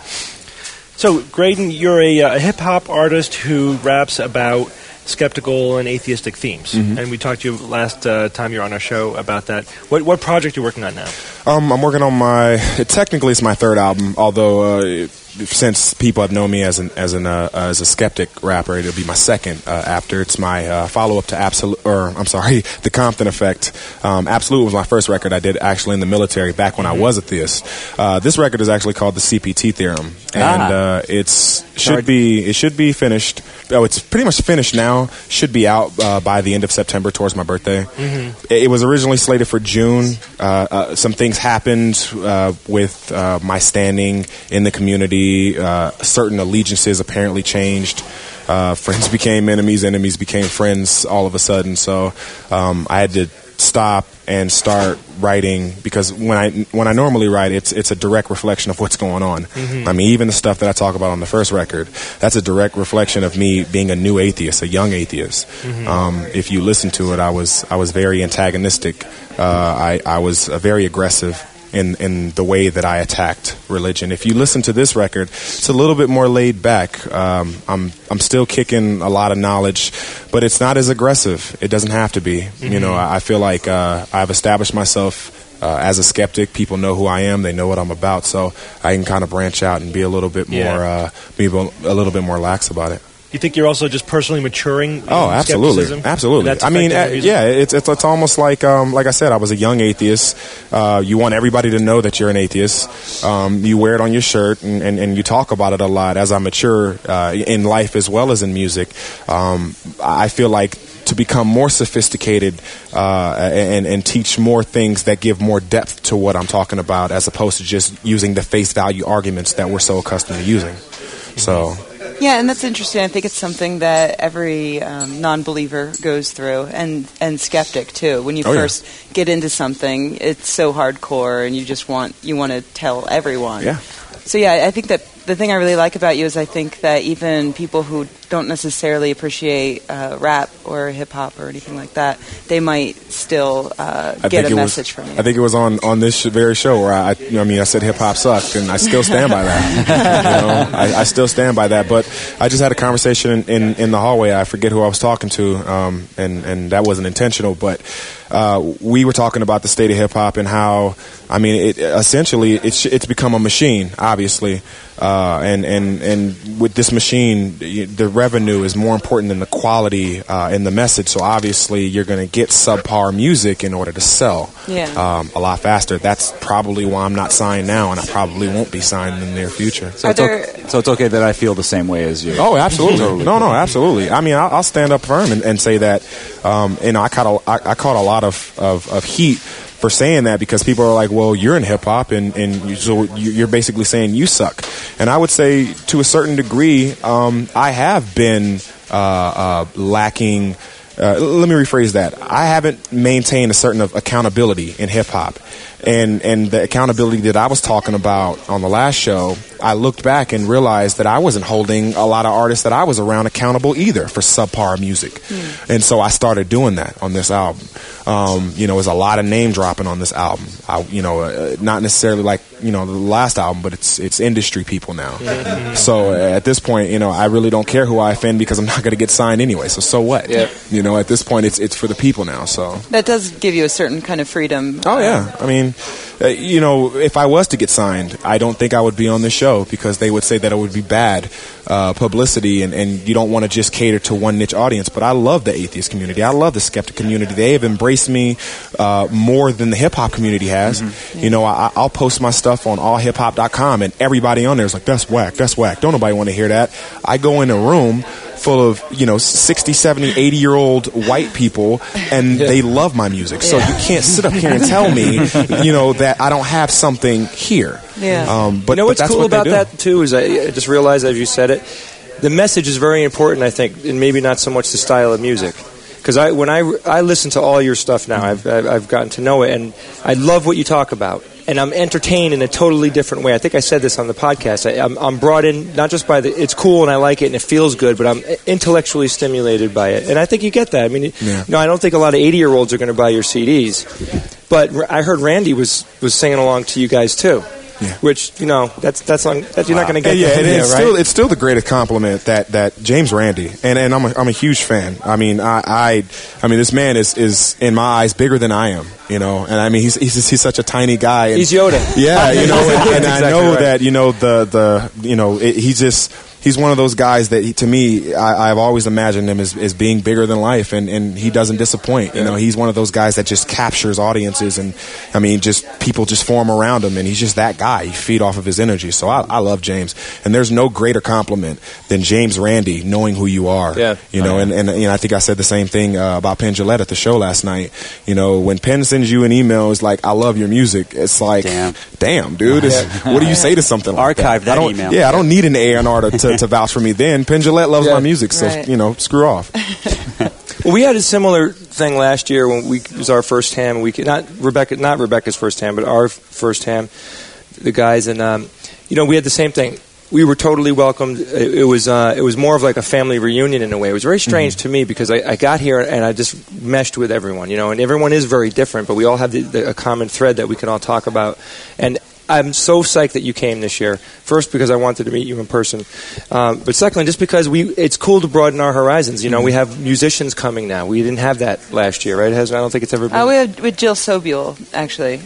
So Graydon, you're a hip-hop artist who raps about skeptical and atheistic themes. And we talked to you last time you were on our show about that. What project are you working on now? I'm working on technically it's my third album, although since people have known me as a skeptic rapper, it'll be my second after. It's my follow-up to The Compton Effect. Absolute was my first record I did actually in the military back when I was a theist. This record is actually called the CPT Theorem, and it should be finished. Oh, it's pretty much finished now. Should be out by the end of September, towards my birthday. It was originally slated for June. Some things happened with my standing in the community. Certain allegiances apparently changed. Friends became enemies. Enemies became friends all of a sudden. So I had to stop and start writing, because when I normally write, it's a direct reflection of what's going on. I mean, even the stuff that I talk about on the first record, that's a direct reflection of me being a new atheist, a young atheist. If you listen to it, I was very antagonistic. I was very aggressive in the way that I attacked religion. If you listen to this record, it's a little bit more laid back. I'm still kicking a lot of knowledge, but it's not as aggressive. It doesn't have to be. You know, I feel like I've established myself as a skeptic. People know who I am. They know what I'm about. So I can kind of branch out and be a little bit more lax about it. You think you're also just personally maturing? Oh, absolutely, absolutely. I mean, it's almost like I said, I was a young atheist. You want everybody to know that you're an atheist. You wear it on your shirt, and you talk about it a lot. As I mature in life as well as in music, I feel like to become more sophisticated and teach more things that give more depth to what I'm talking about, as opposed to just using the face value arguments that we're so accustomed to using. So. Yeah, and that's interesting. I think it's something that every non-believer goes through, and skeptic too. When you first get into something, it's so hardcore, and you want to tell everyone. Yeah. So yeah, I think that the thing I really like about you is I think that even people who don't necessarily appreciate rap or hip-hop or anything like that, they might still get a message from you. I think it was on this very show where I said hip-hop sucked, and I still stand by that. I still stand by that. But I just had a conversation in the hallway. I forget who I was talking to, and that wasn't intentional, but we were talking about the state of hip-hop and how, I mean, it's become a machine, obviously. And with this machine, the revenue is more important than the quality and the message. So obviously, you're going to get subpar music in order to sell a lot faster. That's probably why I'm not signed now, and I probably won't be signed in the near future. So it's okay that I feel the same way as you. Oh, absolutely. Totally. No, absolutely. I mean, I'll stand up firm and say that. I caught a lot of heat for saying that, because people are like, well, you're in hip-hop, and so you're basically saying you suck. And I would say, to a certain degree, I have been lacking. Let me rephrase that. I haven't maintained a certain of accountability in hip-hop. And the accountability that I was talking about on the last show, I looked back and realized that I wasn't holding a lot of artists that I was around accountable either for subpar music. And so I started doing that on this album. There's a lot of name dropping on this album. Not necessarily like, the last album, but it's industry people now. So at this point, I really don't care who I offend, because I'm not going to get signed anyway. So what? At this point, it's for the people now. So that does give you a certain kind of freedom. Oh yeah, I mean, if I was to get signed, I don't think I would be on this show because they would say that it would be bad publicity, and you don't want to just cater to one niche audience. But I love the atheist community. I love the skeptic community. They have embraced me more than the hip hop community has. I'll post my stuff on allhiphop.com, and everybody on there is like, that's whack, that's whack. Don't nobody want to hear that. I go in a room full of 60, 70, 80-year-old white people, and they love my music. So you can't sit up here and tell me that I don't have something here. But what's that's cool what about that too is I just realized as you said it, the message is very important, I think, and maybe not so much the style of music. Because when I listen to all your stuff now, I've gotten to know it, and I love what you talk about. And I'm entertained in a totally different way. I think I said this on the podcast. I'm brought in not just by it's cool and I like it and it feels good, but I'm intellectually stimulated by it. And I think you get that. I mean, I don't think a lot of 80-year-olds are going to buy your CDs. But I heard Randy was singing along to you guys too. Yeah. Which that's you're not going to get. It's still the greatest compliment that James Randi, and I'm a huge fan. I mean, I mean this man is in my eyes bigger than I am, and I mean he's such a tiny guy. And, he's Yoda. Yeah, and exactly I know right. that he's one of those guys that to me I've always imagined him as being bigger than life, and he doesn't disappoint. He's one of those guys that just captures audiences, and I mean just people just form around him, and he's just that guy. You feed off of his energy. So I love James, and there's no greater compliment than James Randi knowing who you are. And I think I said the same thing about Penn Jillette at the show last night. When Penn sends you an email, it's like, I love your music. It's like, damn dude, what do you say to something like Archive that email. Yeah, I don't need an A&R to vouch for me. Then Penn Jillette loves my music, so screw off. Well, we had a similar thing last year when it was our first ham. Not Rebecca's first ham, but our first ham. The guys, and we had the same thing. We were totally welcomed. It was more of like a family reunion in a way. It was very strange to me because I got here and I just meshed with everyone, and everyone is very different, but we all have a common thread that we can all talk about. And I'm so psyched that you came this year. First, because I wanted to meet you in person, but secondly, just because it's cool to broaden our horizons. We have musicians coming now. We didn't have that last year, right? I don't think it's ever been. We had with Jill Sobule actually.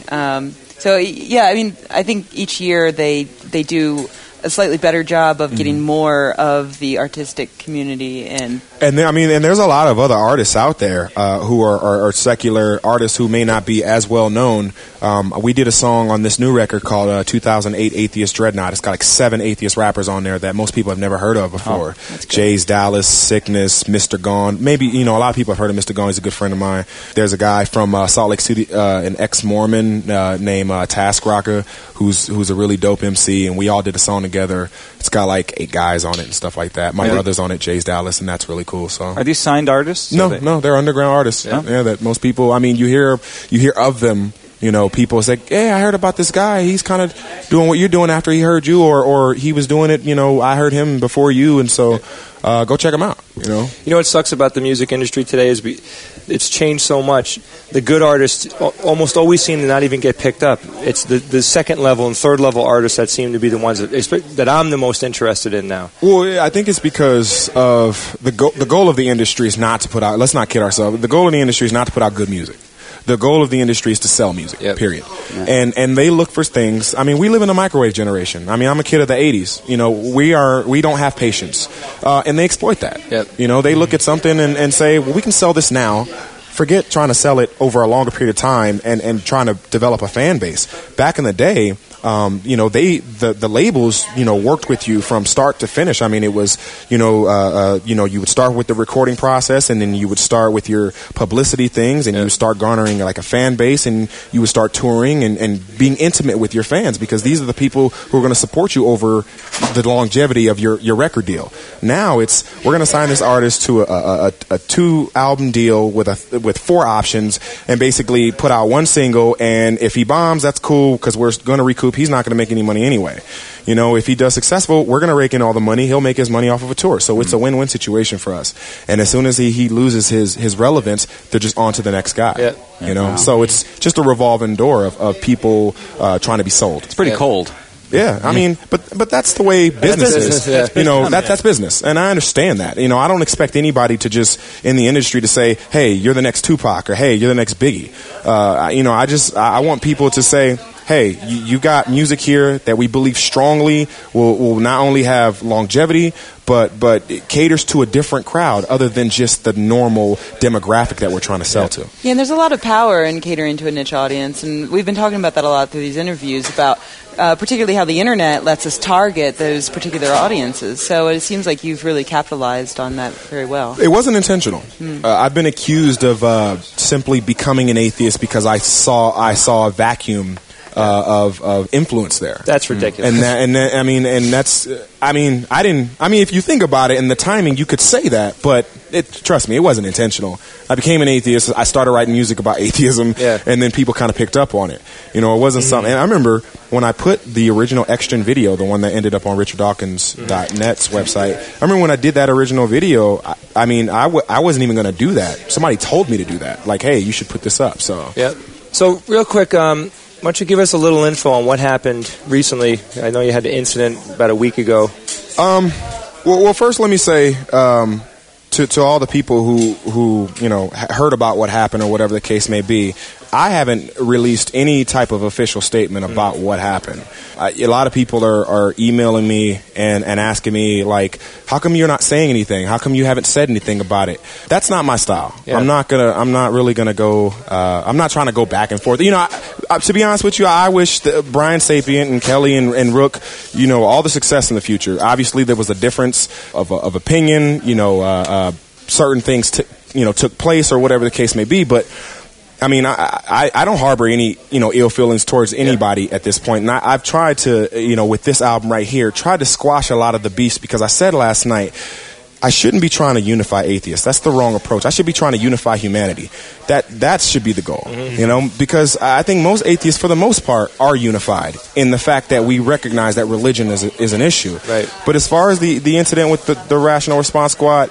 So yeah, I mean, I think each year they do a slightly better job of getting more of the artistic community in. And there's a lot of other artists out there who are secular artists who may not be as well known. We did a song on this new record called 2008 Atheist Dreadnought. It's got like 7 atheist rappers on there that most people have never heard of before. Jay's Dallas, Sickness, Mr. Gone. Maybe, a lot of people have heard of Mr. Gone. He's a good friend of mine. There's a guy from Salt Lake City, an ex-Mormon named Task Rocker, who's a really dope MC, and we all did a song together. It's got like 8 guys on it and stuff like that. My brother's on it, Jay's Dallas, and that's really cool. So, are these signed artists? No, they're underground artists. Yeah, that most people. I mean, you hear of them. People say, "Hey, I heard about this guy. He's kind of doing what you're doing after he heard you, or he was doing it. I heard him before you, and so go check him out." What sucks about the music industry today is it's changed so much. The good artists almost always seem to not even get picked up. It's the second level and third level artists that seem to be the ones that I'm the most interested in now. Well, I think it's because of the goal of the industry is not to put out. Let's not kid ourselves. The goal of the industry is not to put out good music. The goal of the industry is to sell music, period. Yeah. And they look for things. I mean, we live in a microwave generation. I mean, I'm a kid of the 80s. We don't have patience. And they exploit that. Yep. They look at something and say, well, we can sell this now. Forget trying to sell it over a longer period of time and trying to develop a fan base. Back in the day, the labels, worked with you from start to finish. I mean, it was, you would start with the recording process, and then you would start with your publicity things, and you would start garnering like a fan base, and you would start touring and being intimate with your fans, because these are the people who are going to support you over the longevity of your record deal. Now we're going to sign this artist to a 2-album deal with 4 options, and basically put out 1 single, and if he bombs, that's cool, because we're going to recoup. He's not going to make any money anyway. If he does successful, we're going to rake in all the money. He'll make his money off of a tour. So it's a win-win situation for us. And as soon as he loses his relevance, they're just on to the next guy. Yeah. So it's just a revolving door of people trying to be sold. It's pretty cold. Yeah, I mean, but that's the way business is. That's business, and I understand that. I don't expect anybody to just in the industry to say, "Hey, you're the next Tupac," or "Hey, you're the next Biggie." I want people to say, hey, you got music here that we believe strongly will not only have longevity, but it caters to a different crowd other than just the normal demographic that we're trying to sell to. Yeah, and there's a lot of power in catering to a niche audience, and we've been talking about that a lot through these interviews about particularly how the internet lets us target those particular audiences. So it seems like you've really capitalized on that very well. It wasn't intentional. I've been accused of simply becoming an atheist because I saw a vacuum of influence there. That's ridiculous. If you think about it, and the timing, you could say that, but trust me, it wasn't intentional. I became an atheist. I started writing music about atheism, and then people kind of picked up on it. It wasn't something. And I remember when I put the original Extrin video, the one that ended up on RichardDawkins.net's website. I remember when I did that original video. I wasn't even going to do that. Somebody told me to do that. Like, hey, you should put this up. So So real quick. Why don't you give us a little info on what happened recently? I know you had an incident about a week ago. Well, first let me say to all the people who heard about what happened or whatever the case may be, I haven't released any type of official statement about what happened. A lot of people are emailing me and asking me, like, how come you're not saying anything? How come you haven't said anything about it? That's not my style. Yeah. I'm not really gonna go. I'm not trying to go back and forth. To be honest with you, I wish that Brian Sapient and Kelly and Rook, all the success in the future. Obviously, there was a difference of opinion. Certain things took place or whatever the case may be, but. I don't harbor any, ill feelings towards anybody at this point. And I've tried to, with this album right here, tried to squash a lot of the beast because I said last night, I shouldn't be trying to unify atheists. That's the wrong approach. I should be trying to unify humanity. That should be the goal, because I think most atheists, for the most part, are unified in the fact that we recognize that religion is an issue. Right. But as far as the incident with the Rational Response Squad,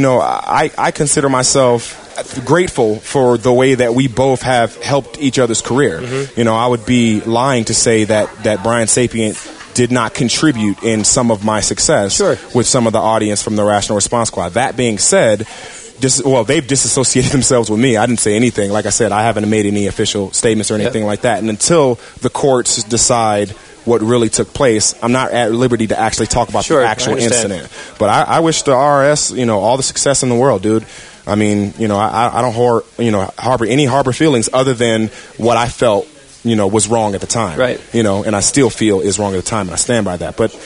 I consider myself grateful for the way that we both have helped each other's career. I would be lying to say that Brian Sapient did not contribute in some of my success with some of the audience from the Rational Response Squad. That being said, they've disassociated themselves with me. I didn't say anything. Like I said, I haven't made any official statements or anything like that. And until the courts decide what really took place, I'm not at liberty to actually talk about the actual incident. But I wish the RRS, all the success in the world, dude. I don't harbor feelings other than what I felt, was wrong at the time. Right. And I still feel is wrong at the time, and I stand by that. But,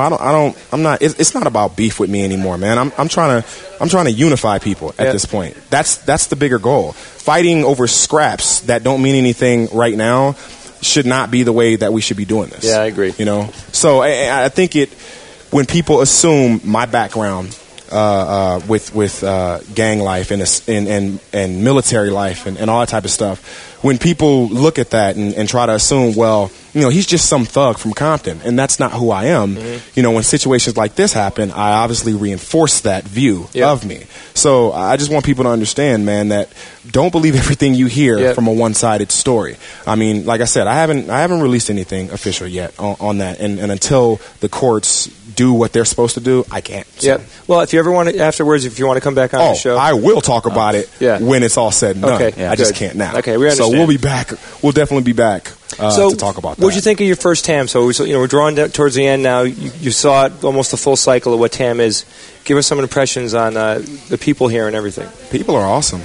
it's not about beef with me anymore, man. I'm trying to unify people at this point. That's the bigger goal. Fighting over scraps that don't mean anything right now should not be the way that we should be doing this. Yeah, I agree. So I think when people assume my background with gang life and military life and all that type of stuff, when people look at that and try to assume, well, he's just some thug from Compton, and that's not who I am. When situations like this happen, I obviously reinforce that view of me. So I just want people to understand, man, that don't believe everything you hear from a one-sided story. Like I said, I haven't released anything official yet on that, and until the courts do what they're supposed to do, I can't. So. Well, if you ever want to, afterwards, if you want to come back on the show, I will talk about it when it's all said and done. Okay, I just can't now. Okay, we understand. So we'll be back. We'll definitely be back to talk about that. What did you think of your first TAM? So we're drawing towards the end now. You saw it, almost the full cycle of what TAM is. Give us some impressions on the people here and everything. People are awesome.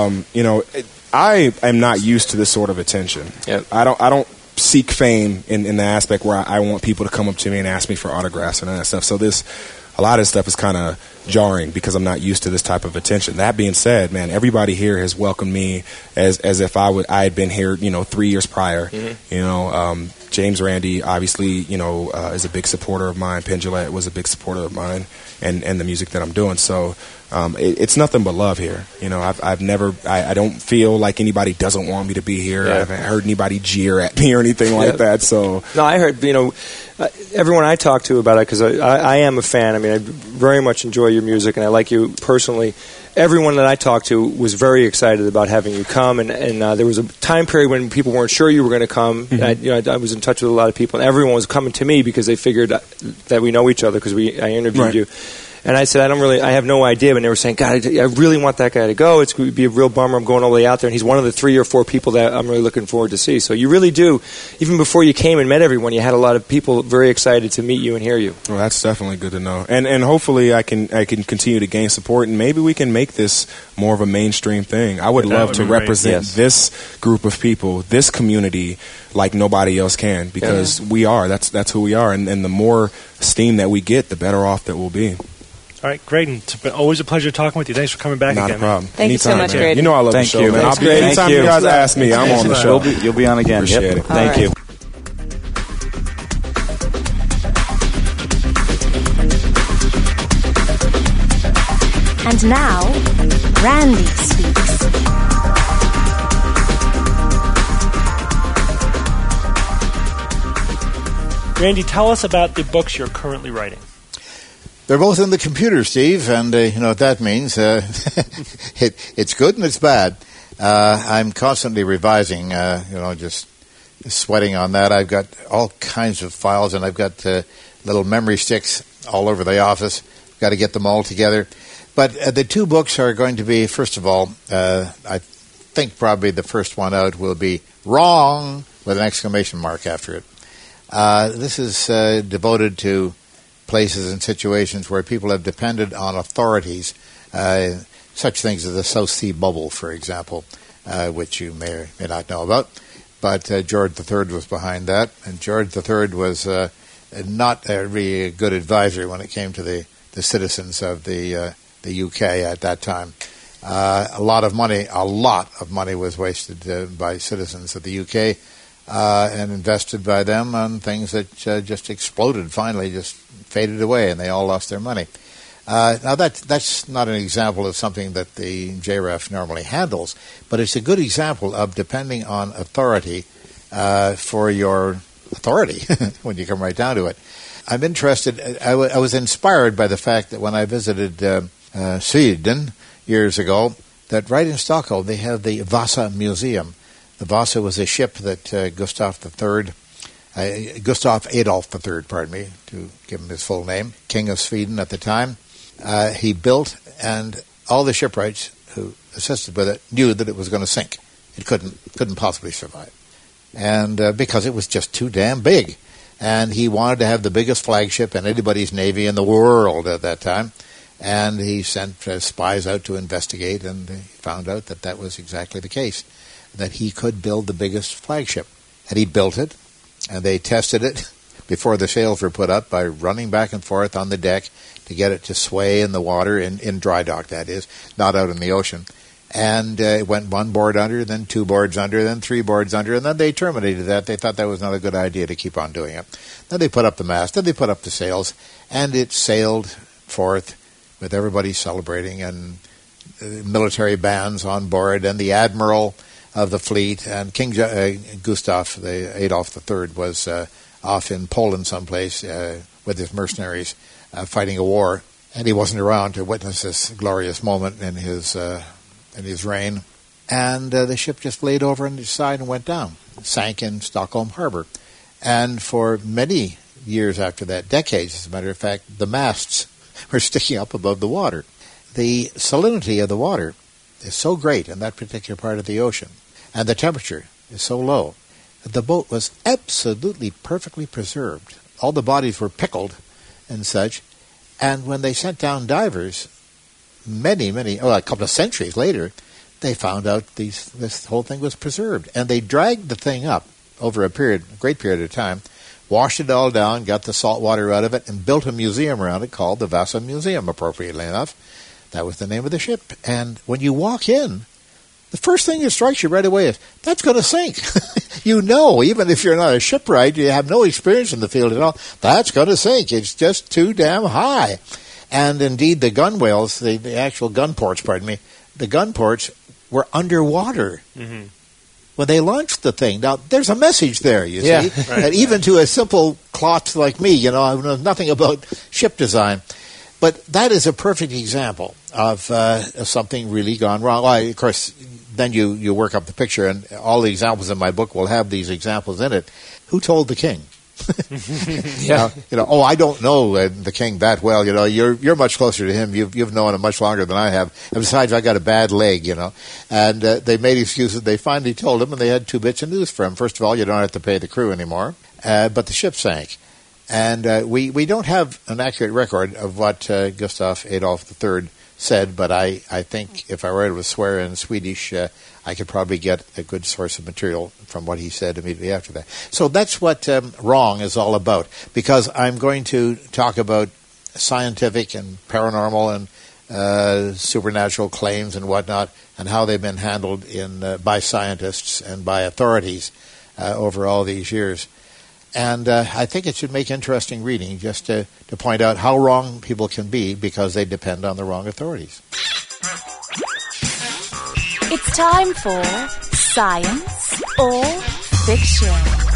I am not used to this sort of attention. Yep. I don't seek fame in the aspect where I want people to come up to me and ask me for autographs and all that stuff. So a lot of this stuff is kind of jarring because I'm not used to this type of attention. That being said, man, everybody here has welcomed me as if I had been here, 3 years prior. James Randi obviously, is a big supporter of mine. Penn Jillette was a big supporter of mine and the music that I'm doing. So it's nothing but love here. I don't feel like anybody doesn't want me to be here. I haven't heard anybody jeer at me or anything like that. So no, I heard, everyone I talk to about it, because I am a fan. I very much enjoy your music, and I like you personally. Everyone that I talked to was very excited about having you come, and there was a time period when people weren't sure you were going to come. And I was in touch with a lot of people, and everyone was coming to me because they figured that we know each other because I interviewed you. And I said, I have no idea. And they were saying, God, I really want that guy to go. It's going to be a real bummer. I'm going all the way out there. And he's one of the 3 or 4 people that I'm really looking forward to see. So you really do, even before you came and met everyone, you had a lot of people very excited to meet you and hear you. Well, that's definitely good to know. And hopefully I can continue to gain support, and maybe we can make this more of a mainstream thing. I would love to represent this group of people, this community, like nobody else can, because we are. That's who we are. And the more steam that we get, the better off that we'll be. All right, Graydon, it's been always a pleasure talking with you. Thanks for coming back again. Not a problem. Thank you so much, Graydon. You know I love the show, man. I'll be anytime you guys ask me, I'm on the show. You'll be on again. Appreciate it. Thank you. And now, Randy speaks. Randy, tell us about the books you're currently writing. They're both in the computer, Steve, and you know what that means. It's good and it's bad. I'm constantly revising, just sweating on that. I've got all kinds of files, and I've got little memory sticks all over the office. Got to get them all together. But the 2 books are going to be, first of all, I think probably the first one out will be Wrong, with an exclamation mark after it. This is devoted to places and situations where people have depended on authorities, such things as the South Sea Bubble, for example, which you may or may not know about. But George III was behind that, and George III was not a really good advisor when it came to the citizens of the UK at that time. A lot of money was wasted by citizens of the UK and invested by them on things that just exploded, finally just faded away, and they all lost their money. Now, that's not an example of something that the JRAF normally handles, but it's a good example of depending on authority for your authority when you come right down to it. I'm interested. I was inspired by the fact that when I visited Sweden years ago, that right in Stockholm they have the Vasa Museum. The Vasa was a ship that Gustav Adolf III, to give him his full name, King of Sweden at the time, he built, and all the shipwrights who assisted with it knew that it was going to sink. It couldn't possibly survive, and because it was just too damn big. And he wanted to have the biggest flagship in anybody's navy in the world at that time. And he sent spies out to investigate, and he found out that that was exactly the case, that he could build the biggest flagship. And he built it, and they tested it before the sails were put up by running back and forth on the deck to get it to sway in the water, in dry dock, that is, not out in the ocean. And it went 1 board under, then 2 boards under, then 3 boards under, and then they terminated that. They thought that was not a good idea to keep on doing it. Then they put up the mast, then they put up the sails, and it sailed forth with everybody celebrating and military bands on board, and the admiral of the fleet, and King Gustav Adolf III was off in Poland someplace with his mercenaries fighting a war, and he wasn't around to witness this glorious moment in his reign. And the ship just laid over on its side and went down, sank in Stockholm Harbor. And for many years after that, decades as a matter of fact, the masts were sticking up above the water. The salinity of the water is so great in that particular part of the ocean, and the temperature is so low, that the boat was absolutely perfectly preserved. All the bodies were pickled and such, and when they sent down divers, a couple of centuries later, they found out this whole thing was preserved. And they dragged the thing up over a great period of time, washed it all down, got the salt water out of it, and built a museum around it called the Vasa Museum, appropriately enough. That was the name of the ship. And when you walk in, the first thing that strikes you right away is, that's going to sink. You know, even if you're not a shipwright, you have no experience in the field at all, that's going to sink. It's just too damn high. And indeed, the gunwales, the actual gun ports, the gun ports were underwater when they launched the thing. Now, there's a message there, you see. Right. And even to a simple klutz like me, I know nothing about ship design. But that is a perfect example of something really gone wrong. Well, of course, then you work up the picture, and all the examples in my book will have these examples in it. Who told the king? Yeah. I don't know the king that well. You're much closer to him. You've known him much longer than I have. And besides, I got a bad leg. And they made excuses. They finally told him, and they had two bits of news for him. First of all, you don't have to pay the crew anymore, but the ship sank. And we don't have an accurate record of what Gustav Adolf III said, but I think if I were to swear in Swedish, I could probably get a good source of material from what he said immediately after that. So that's what Wrong is all about, because I'm going to talk about scientific and paranormal and supernatural claims and whatnot, and how they've been handled by scientists and by authorities over all these years. And I think it should make interesting reading, just to point out how wrong people can be because they depend on the wrong authorities. It's time for Science or Fiction.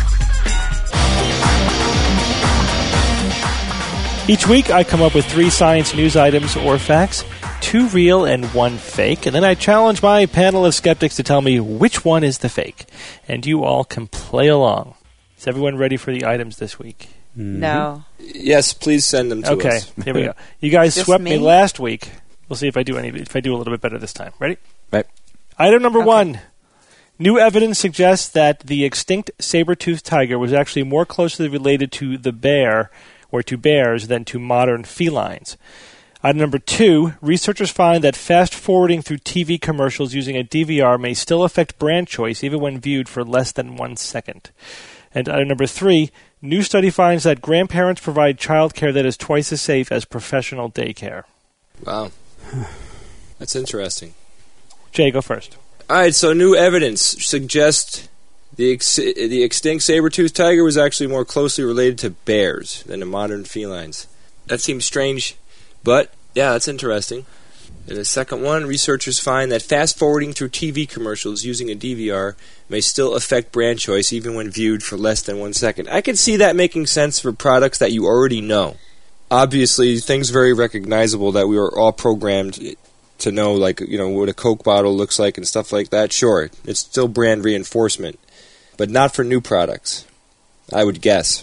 Each week I come up with 3 science news items or facts, 2 real and 1 fake, and then I challenge my panel of skeptics to tell me which one is the fake. And you all can play along. Is everyone ready for the items this week? Mm-hmm. No. Yes, please send them to us. Okay, here we go. You guys Just swept me me? last week. We'll see if I do a little bit better this time. Ready? Right. Item number 1. New evidence suggests that the extinct saber-toothed tiger was actually more closely related to the bear, or to bears, than to modern felines. Item number 2, researchers find that fast-forwarding through TV commercials using a DVR may still affect brand choice even when viewed for less than 1 second. And item number 3, new study finds that grandparents provide child care that is twice as safe as professional daycare. Wow. That's interesting. Jay, go first. All right, so new evidence suggests the extinct saber-toothed tiger was actually more closely related to bears than to modern felines. That seems strange, but yeah, that's interesting. And the second one, researchers find that fast-forwarding through TV commercials using a DVR may still affect brand choice even when viewed for less than 1 second. I can see that making sense for products that you already know. Obviously, things very recognizable that we are all programmed to know, like, what a Coke bottle looks like and stuff like that. Sure, it's still brand reinforcement, but not for new products, I would guess,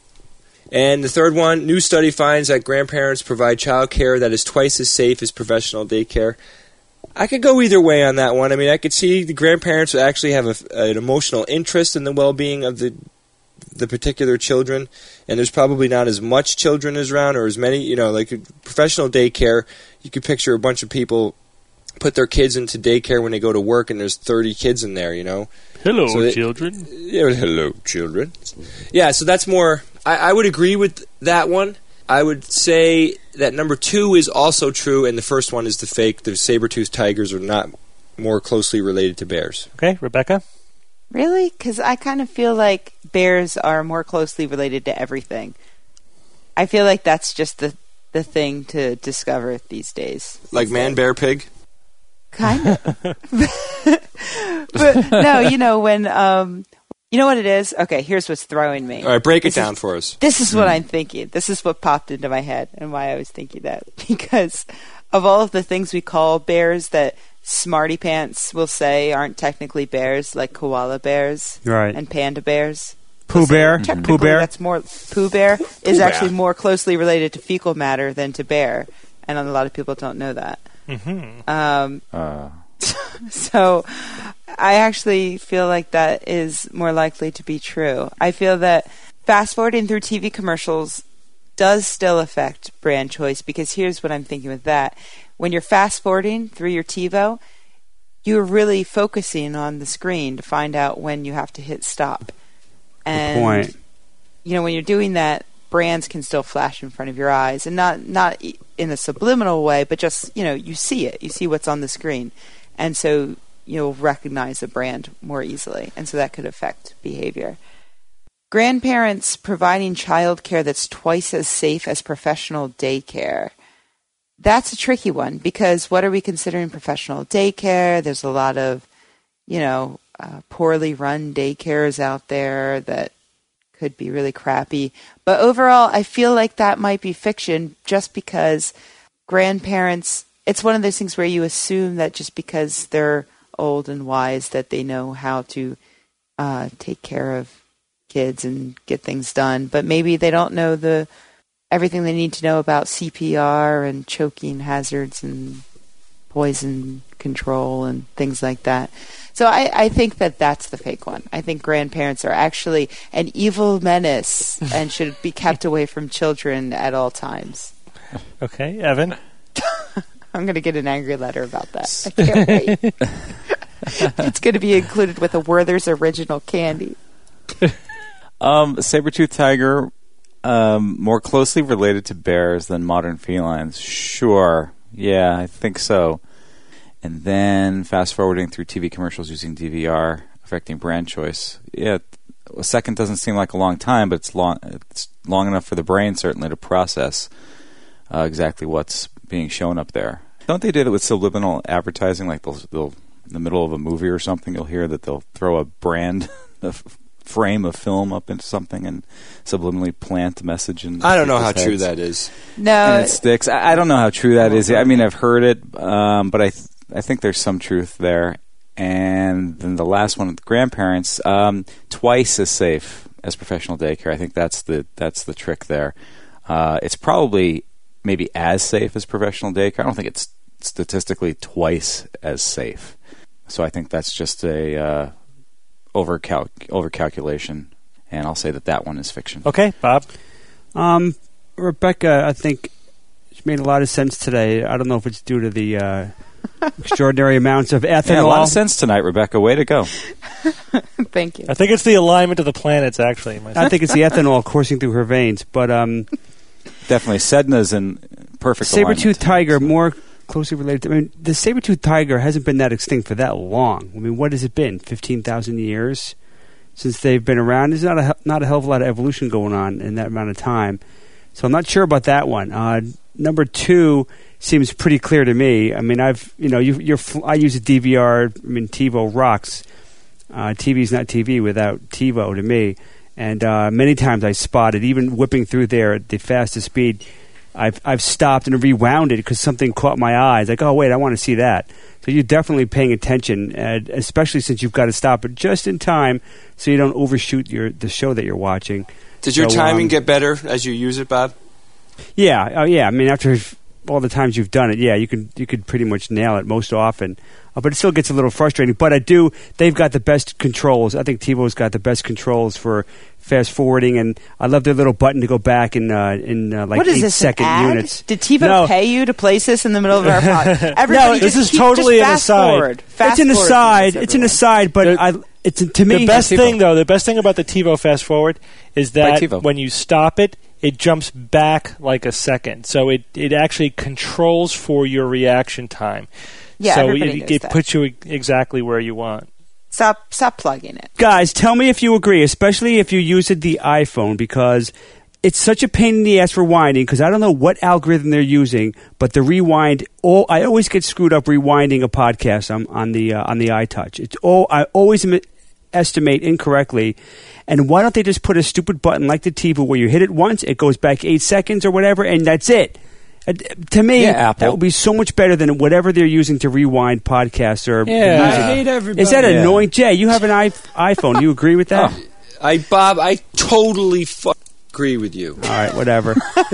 And the third one, new study finds that grandparents provide child care that is twice as safe as professional daycare. I could go either way on that one. I mean, I could see the grandparents actually have an emotional interest in the well-being of the particular children, and there's probably not as much children as around, or as many, like professional daycare. You could picture a bunch of people put their kids into daycare when they go to work, and there's 30 kids in there, Hello, children. Yeah, hello, children. Yeah, so that's more... I would agree with that one. I would say that number 2 is also true, and the first one is the fake. The saber-toothed tigers are not more closely related to bears. Okay, Rebecca? Really? Because I kind of feel like bears are more closely related to everything. I feel like that's just the thing to discover these days. Like man, bear, pig? Kind of. But no, when... you know what it is? Okay, here's what's throwing me. All right, break it down for us. This is what I'm thinking. This is what popped into my head and why I was thinking that. Because of all of the things we call bears that smarty pants will say aren't technically bears, like koala bears and panda bears. Pooh Bear. Technically, that's more... Pooh Bear is actually more closely related to fecal matter than to bear. And a lot of people don't know that. Mm-hmm. So I actually feel like that is more likely to be true. I feel that fast-forwarding through TV commercials does still affect brand choice, because here's what I'm thinking with that. When you're fast-forwarding through your TiVo, you're really focusing on the screen to find out when you have to hit stop. And, point. When you're doing that, brands can still flash in front of your eyes, and not in a subliminal way, but just, you see it. You see what's on the screen. And so you'll recognize the brand more easily. And so that could affect behavior. Grandparents providing child care that's twice as safe as professional daycare. That's a tricky one, because what are we considering professional daycare? There's a lot of, poorly run daycares out there that could be really crappy. But overall, I feel like that might be fiction, just because grandparents... It's one of those things where you assume that just because they're old and wise that they know how to take care of kids and get things done. But maybe they don't know everything they need to know about CPR and choking hazards and poison control and things like that. So I think that's the fake one. I think grandparents are actually an evil menace and should be kept away from children at all times. Okay, Evan? I'm going to get an angry letter about that. I can't wait. It's going to be included with a Werther's original candy. Saber-toothed tiger, more closely related to bears than modern felines. Sure. Yeah, I think so. And then fast-forwarding through TV commercials using DVR, affecting brand choice. Yeah, a second doesn't seem like a long time, but it's long enough for the brain, certainly, to process exactly what's being shown up there. Don't they do that with subliminal advertising? Like they'll in the middle of a movie or something, you'll hear that they'll throw a brand, a frame of film up into something and subliminally plant a message in I don't know how heads. true that is. No. And it sticks. I don't know how true that is. I mean, I've heard it, but I think there's some truth there. And then the last one, with grandparents, twice as safe as professional daycare. I think that's the trick there. It's probably maybe as safe as professional daycare. I don't think it's statistically twice as safe. So I think that's just a overcalculation, and I'll say that one is fiction. Okay, Bob. Rebecca, I think she made a lot of sense today. I don't know if it's due to the extraordinary amounts of ethanol. Yeah, a lot of sense tonight, Rebecca. Way to go. Thank you. I think it's the alignment of the planets, actually. I think it's the ethanol coursing through her veins. But definitely, Sedna's in perfect alignment. Saber-toothed tiger, more closely related to, I mean, the saber-toothed tiger hasn't been that extinct for that long. I mean, what has it been? 15,000 years since they've been around? There's not a hell of a lot of evolution going on in that amount of time. So I'm not sure about that one. Number 2 seems pretty clear to me. I mean, I use a DVR. I mean, TiVo rocks. TV's not TV without TiVo to me. And many times I spotted, even whipping through there at the fastest speed, I've stopped and rewound it because something caught my eye. Like, oh, wait, I want to see that. So you're definitely paying attention, especially since you've got to stop it just in time so you don't overshoot the show that you're watching. Does your timing get better as you use it, Bob? Yeah. Yeah. I mean, after all the times you've done it, yeah, you could pretty much nail it most often. But it still gets a little frustrating. But they've got the best controls. I think TiVo's got the best controls for fast forwarding, and I love their little button to go back in like 8-second units. Did TiVo pay you to place this in the middle of our podcast? No, this is totally an aside. It's an aside. It's an aside, but it's to me the best thing though. The best thing about the TiVo fast forward is that when you stop it, it jumps back like a second. So it actually controls for your reaction time. Yeah, so everybody knows it that. puts you exactly where you want. Stop plugging it. Guys, tell me if you agree, especially if you use the iPhone, because it's such a pain in the ass rewinding, because I don't know what algorithm they're using, but the rewind, I always get screwed up rewinding a podcast on the iTouch. I always estimate incorrectly. And why don't they just put a stupid button like the TiVo where you hit it once, it goes back 8 seconds or whatever, and that's it. To me, that would be so much better than whatever they're using to rewind podcasts or music. I hate everybody. Is that annoying? Jay, you have an iPhone. Do you agree with that? Bob, I totally agree with you. All right, whatever.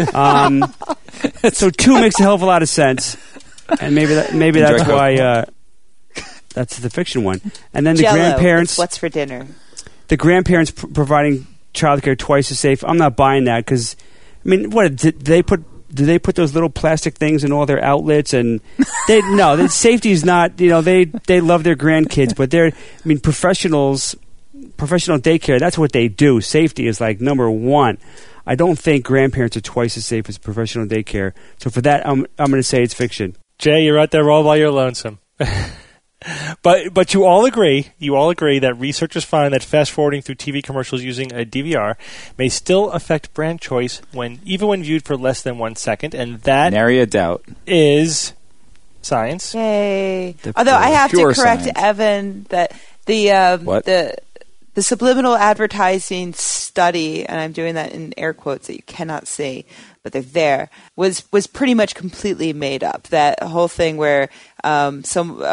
So 2 makes a hell of a lot of sense, and maybe that's why that's the fiction one. And then the Jell-O, grandparents. it's what's for dinner? The grandparents providing childcare twice as safe. I'm not buying that because, I mean, what did they put? Do they put those little plastic things in all their outlets? And the safety is not. They love their grandkids, but professional daycare. That's what they do. Safety is like number one. I don't think grandparents are twice as safe as professional daycare. So for that, I'm going to say it's fiction. Jay, you're out there all by your lonesome. But you all agree that researchers find that fast forwarding through TV commercials using a DVR may still affect brand choice even when viewed for less than 1 second, and that nary a doubt is science. Yay! Although I have to correct science. Evan that the subliminal advertising study, and I'm doing that in air quotes that you cannot see, but they're there, was pretty much completely made up. That whole thing where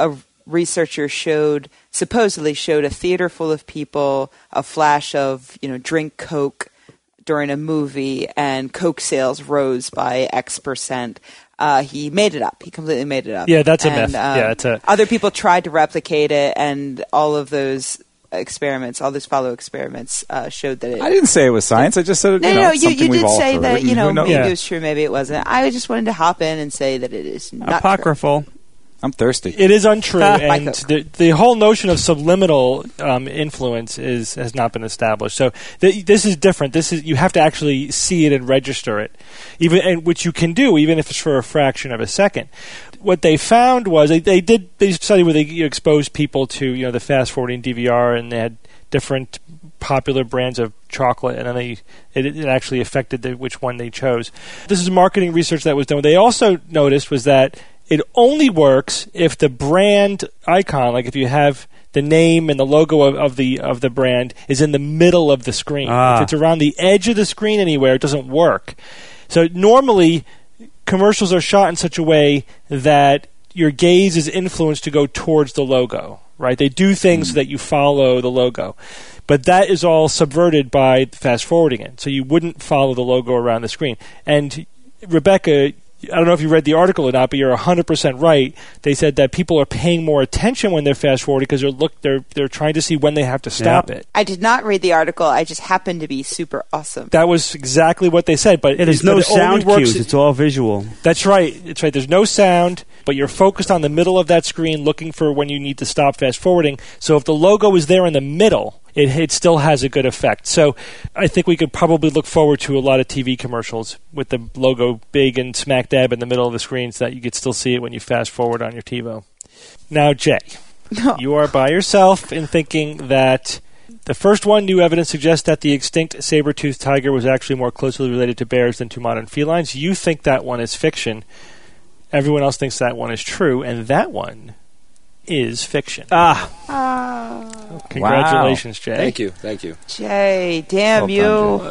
researchers supposedly showed a theater full of people a flash of, drink Coke during a movie, and Coke sales rose by X percent. He made it up. He completely made it up. Yeah, that's a myth. Other people tried to replicate it, and all of those experiments, all those follow experiments, showed that it... I didn't say it was science. I just said you did say heard. that, maybe it was true, maybe it wasn't. I just wanted to hop in and say that it is not apocryphal. True. I'm thirsty. It is untrue, and the whole notion of subliminal influence has not been established. So this is different. You have to actually see it and register it, which you can do even if it's for a fraction of a second. What they found was they study where they exposed people to the fast forwarding DVR, and they had different popular brands of chocolate, and then it actually affected which one they chose. This is marketing research that was done. What they also noticed was that it only works if the brand icon, like if you have the name and the logo of the brand, is in the middle of the screen. If it's around the edge of the screen anywhere, it doesn't work. So normally, commercials are shot in such a way that your gaze is influenced to go towards the logo, right? They do things so that you follow the logo. But that is all subverted by fast forwarding it. So you wouldn't follow the logo around the screen. And Rebecca, I don't know if you read the article or not, but you're 100% right. They said that people are paying more attention when they're fast forwarding because they're trying to see when they have to stop it. I did not read the article. I just happened to be super awesome. That was exactly what they said. But there's no sound cues. It's all visual. That's right. It's right. There's no sound, but you're focused on the middle of that screen looking for when you need to stop fast forwarding. So if the logo is there in the middle, it still has a good effect. So I think we could probably look forward to a lot of TV commercials with the logo big and smack dab in the middle of the screen so that you could still see it when you fast forward on your TiVo. Now, Jay, you are by yourself in thinking that the first one, new evidence suggests that the extinct saber-toothed tiger was actually more closely related to bears than to modern felines. You think that one is fiction. Everyone else thinks that one is true, and that one is fiction. Congratulations, wow. Jay. Thank you. Jay, damn you.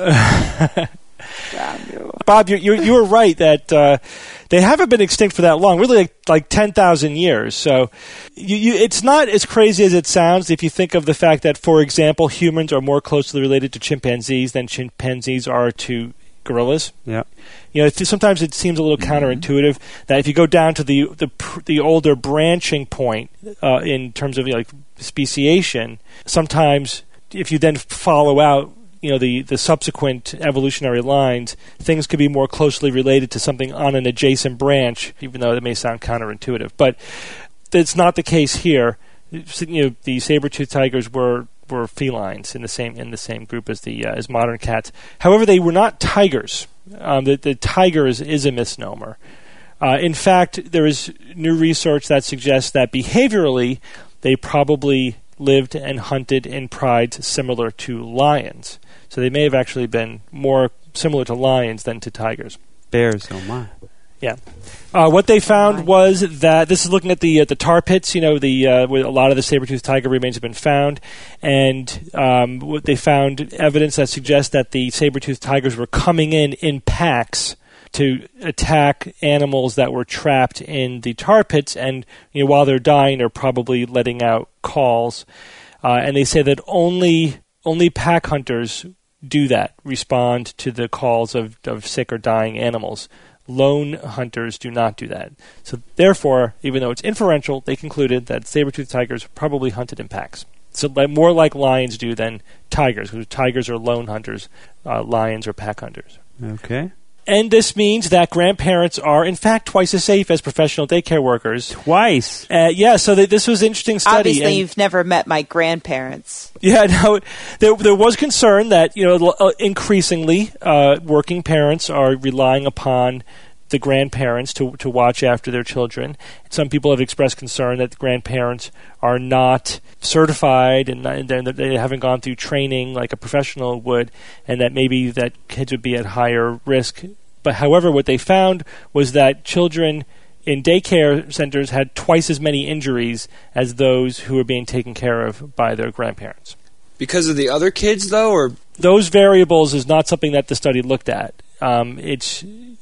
Damn you. Bob, you were right that they haven't been extinct for that long, really like 10,000 years. So it's not as crazy as it sounds if you think of the fact that, for example, humans are more closely related to chimpanzees than chimpanzees are to gorillas. Yeah. Sometimes it seems a little counterintuitive that if you go down to the older branching point in terms of speciation, sometimes if you then follow out the subsequent evolutionary lines, things could be more closely related to something on an adjacent branch, even though it may sound counterintuitive. But that's not the case here. The saber-toothed tigers were felines in the same group as modern cats. However, they were not tigers. The tiger is a misnomer. In fact, there is new research that suggests that behaviorally, they probably lived and hunted in prides similar to lions. So they may have actually been more similar to lions than to tigers. Bears, oh my. Yeah. What they found was that this is looking at the tar pits, where a lot of the saber-toothed tiger remains have been found, and what they found evidence that suggests that the saber-toothed tigers were coming in packs to attack animals that were trapped in the tar pits, and while they're dying, they're probably letting out calls, and they say that only pack hunters do that, respond to the calls of sick or dying animals. Lone hunters do not do that. So therefore, even though it's inferential, they concluded that saber-toothed tigers probably hunted in packs. So more like lions do than tigers, because tigers are lone hunters, lions are pack hunters. Okay. And this means that grandparents are, in fact, twice as safe as professional daycare workers. Twice? Yeah, so this was an interesting study. Obviously, you've never met my grandparents. Yeah, no, there was concern that, increasingly working parents are relying upon the grandparents to watch after their children. Some people have expressed concern that the grandparents are not certified and they haven't gone through training like a professional would, and that maybe that kids would be at higher risk. But however, what they found was that children in daycare centers had twice as many injuries as those who were being taken care of by their grandparents. Because of the other kids, though, or those variables is not something that the study looked at.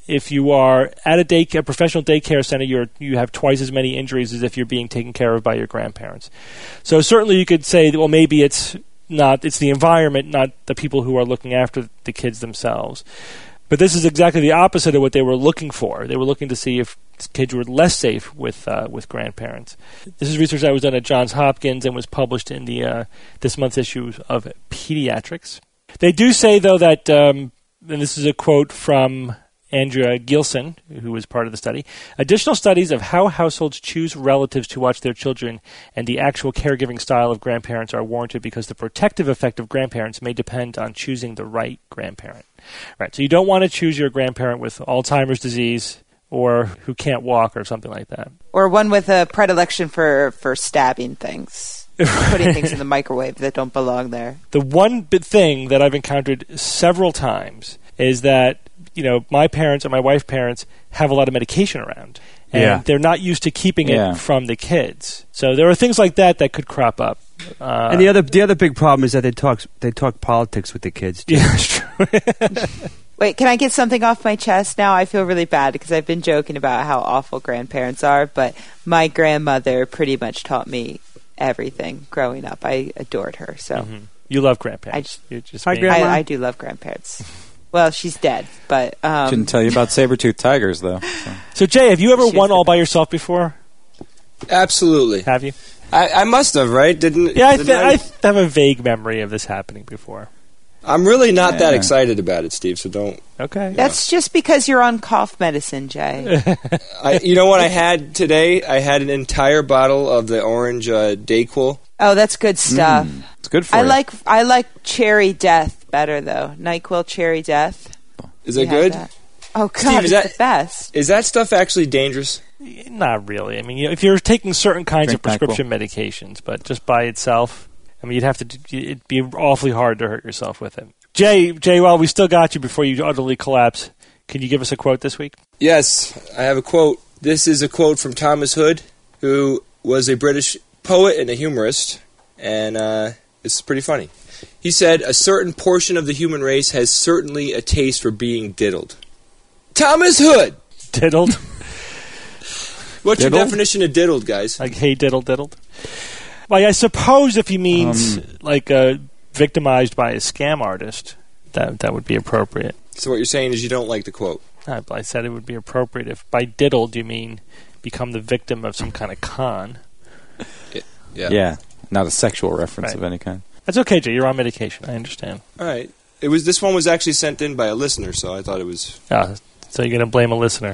if you are at a professional daycare center, you have twice as many injuries as if you're being taken care of by your grandparents. So certainly you could say that, well, maybe it's the environment, not the people who are looking after the kids themselves. But this is exactly the opposite of what they were looking for. They were looking to see if kids were less safe with grandparents. This is research that was done at Johns Hopkins and was published in the this month's issue of Pediatrics. They do say, though, that, and this is a quote from Andrea Gilson, who was part of the study, additional studies of how households choose relatives to watch their children and the actual caregiving style of grandparents are warranted because the protective effect of grandparents may depend on choosing the right grandparent. Right, so you don't want to choose your grandparent with Alzheimer's disease or who can't walk or something like that. Or one with a predilection for stabbing things, putting things in the microwave that don't belong there. The one thing that I've encountered several times is that, my parents and my wife's parents have a lot of medication around. And they're not used to keeping it from the kids. So there are things like that could crop up. And the other big problem is that they talk politics with the kids too. Yeah, that's true. Wait, can I get something off my chest now? I feel really bad because I've been joking about how awful grandparents are, but my grandmother pretty much taught me everything growing up. I adored her. So You love grandparents. I do love grandparents. Well, she's dead, but Shouldn't tell you about saber-toothed tigers, though. So Jay, have you ever won all by yourself before? Absolutely. Have you? I must have, right? I have a vague memory of this happening before. I'm really not that excited about it, Steve, so don't... Okay. That's just because you're on cough medicine, Jay. You know what I had today? I had an entire bottle of the orange Dayquil. Oh, that's good stuff. It's good for you. I like Cherry Death better, though. NyQuil Cherry Death. Is it good? Oh, God, Steve, it's the best. Is that stuff actually dangerous? Not really. I mean, if you're taking certain kinds of prescription medications, but just by itself, I mean, it'd be awfully hard to hurt yourself with it. Jay, while we still got you before you utterly collapse, can you give us a quote this week? Yes, I have a quote. This is a quote from Thomas Hood, who was a British poet and a humorist, and it's pretty funny. He said, "A certain portion of the human race has certainly a taste for being diddled." Thomas Hood! Diddled? What's your definition of diddled, guys? Like, hey, diddled? Like, I suppose if he means, victimized by a scam artist, that would be appropriate. So what you're saying is you don't like the quote? I said it would be appropriate if by diddled you mean become the victim of some kind of con. Yeah, not a sexual reference of any kind. That's okay, Jay. You're on medication. I understand. All right. This one was actually sent in by a listener, so I thought it was... So you're going to blame a listener.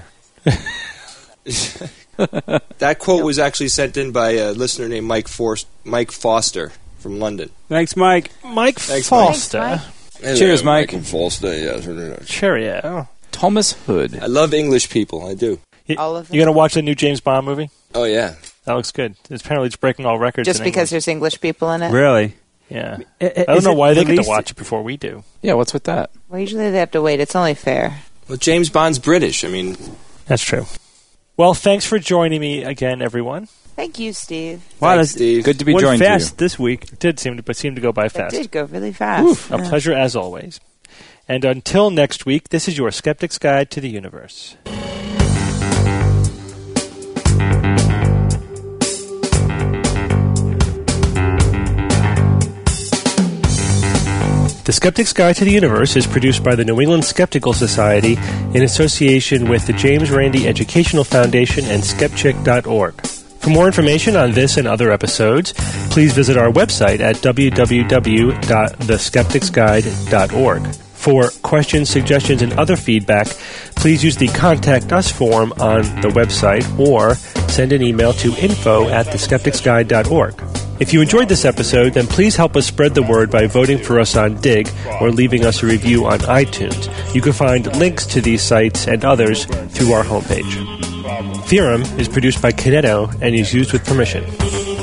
That quote was actually sent in by a listener named Mike Foster from London. Thanks, Mike. Thanks, Foster. Hello, Cheers, Mike. Foster, yes. Cheerio. Thomas Hood. I love English people. I do. All of them. You going to watch the new James Bond movie? Oh, yeah. That looks good. Apparently it's breaking all records. Just because there's English people in it? Really? Yeah. I don't know why they get to watch it before we do. Yeah, what's with that? Well, usually they have to wait. It's only fair. Well, James Bond's British. I mean... That's true. Well, thanks for joining me again, everyone. Thank you, Steve. Wow, Thanks, Steve. Good to be went joined fast you. this week. It did seem to go by fast. It did go really fast. A pleasure as always. And until next week, this is your Skeptic's Guide to the Universe. The Skeptic's Guide to the Universe is produced by the New England Skeptical Society in association with the James Randi Educational Foundation and Skepchick.org. For more information on this and other episodes, please visit our website at www.theskepticsguide.org. For questions, suggestions, and other feedback, please use the Contact Us form on the website or send an email to info@theskepticsguide.org. If you enjoyed this episode, then please help us spread the word by voting for us on Dig or leaving us a review on iTunes. You can find links to these sites and others through our homepage. Theorem is produced by Kineto and is used with permission.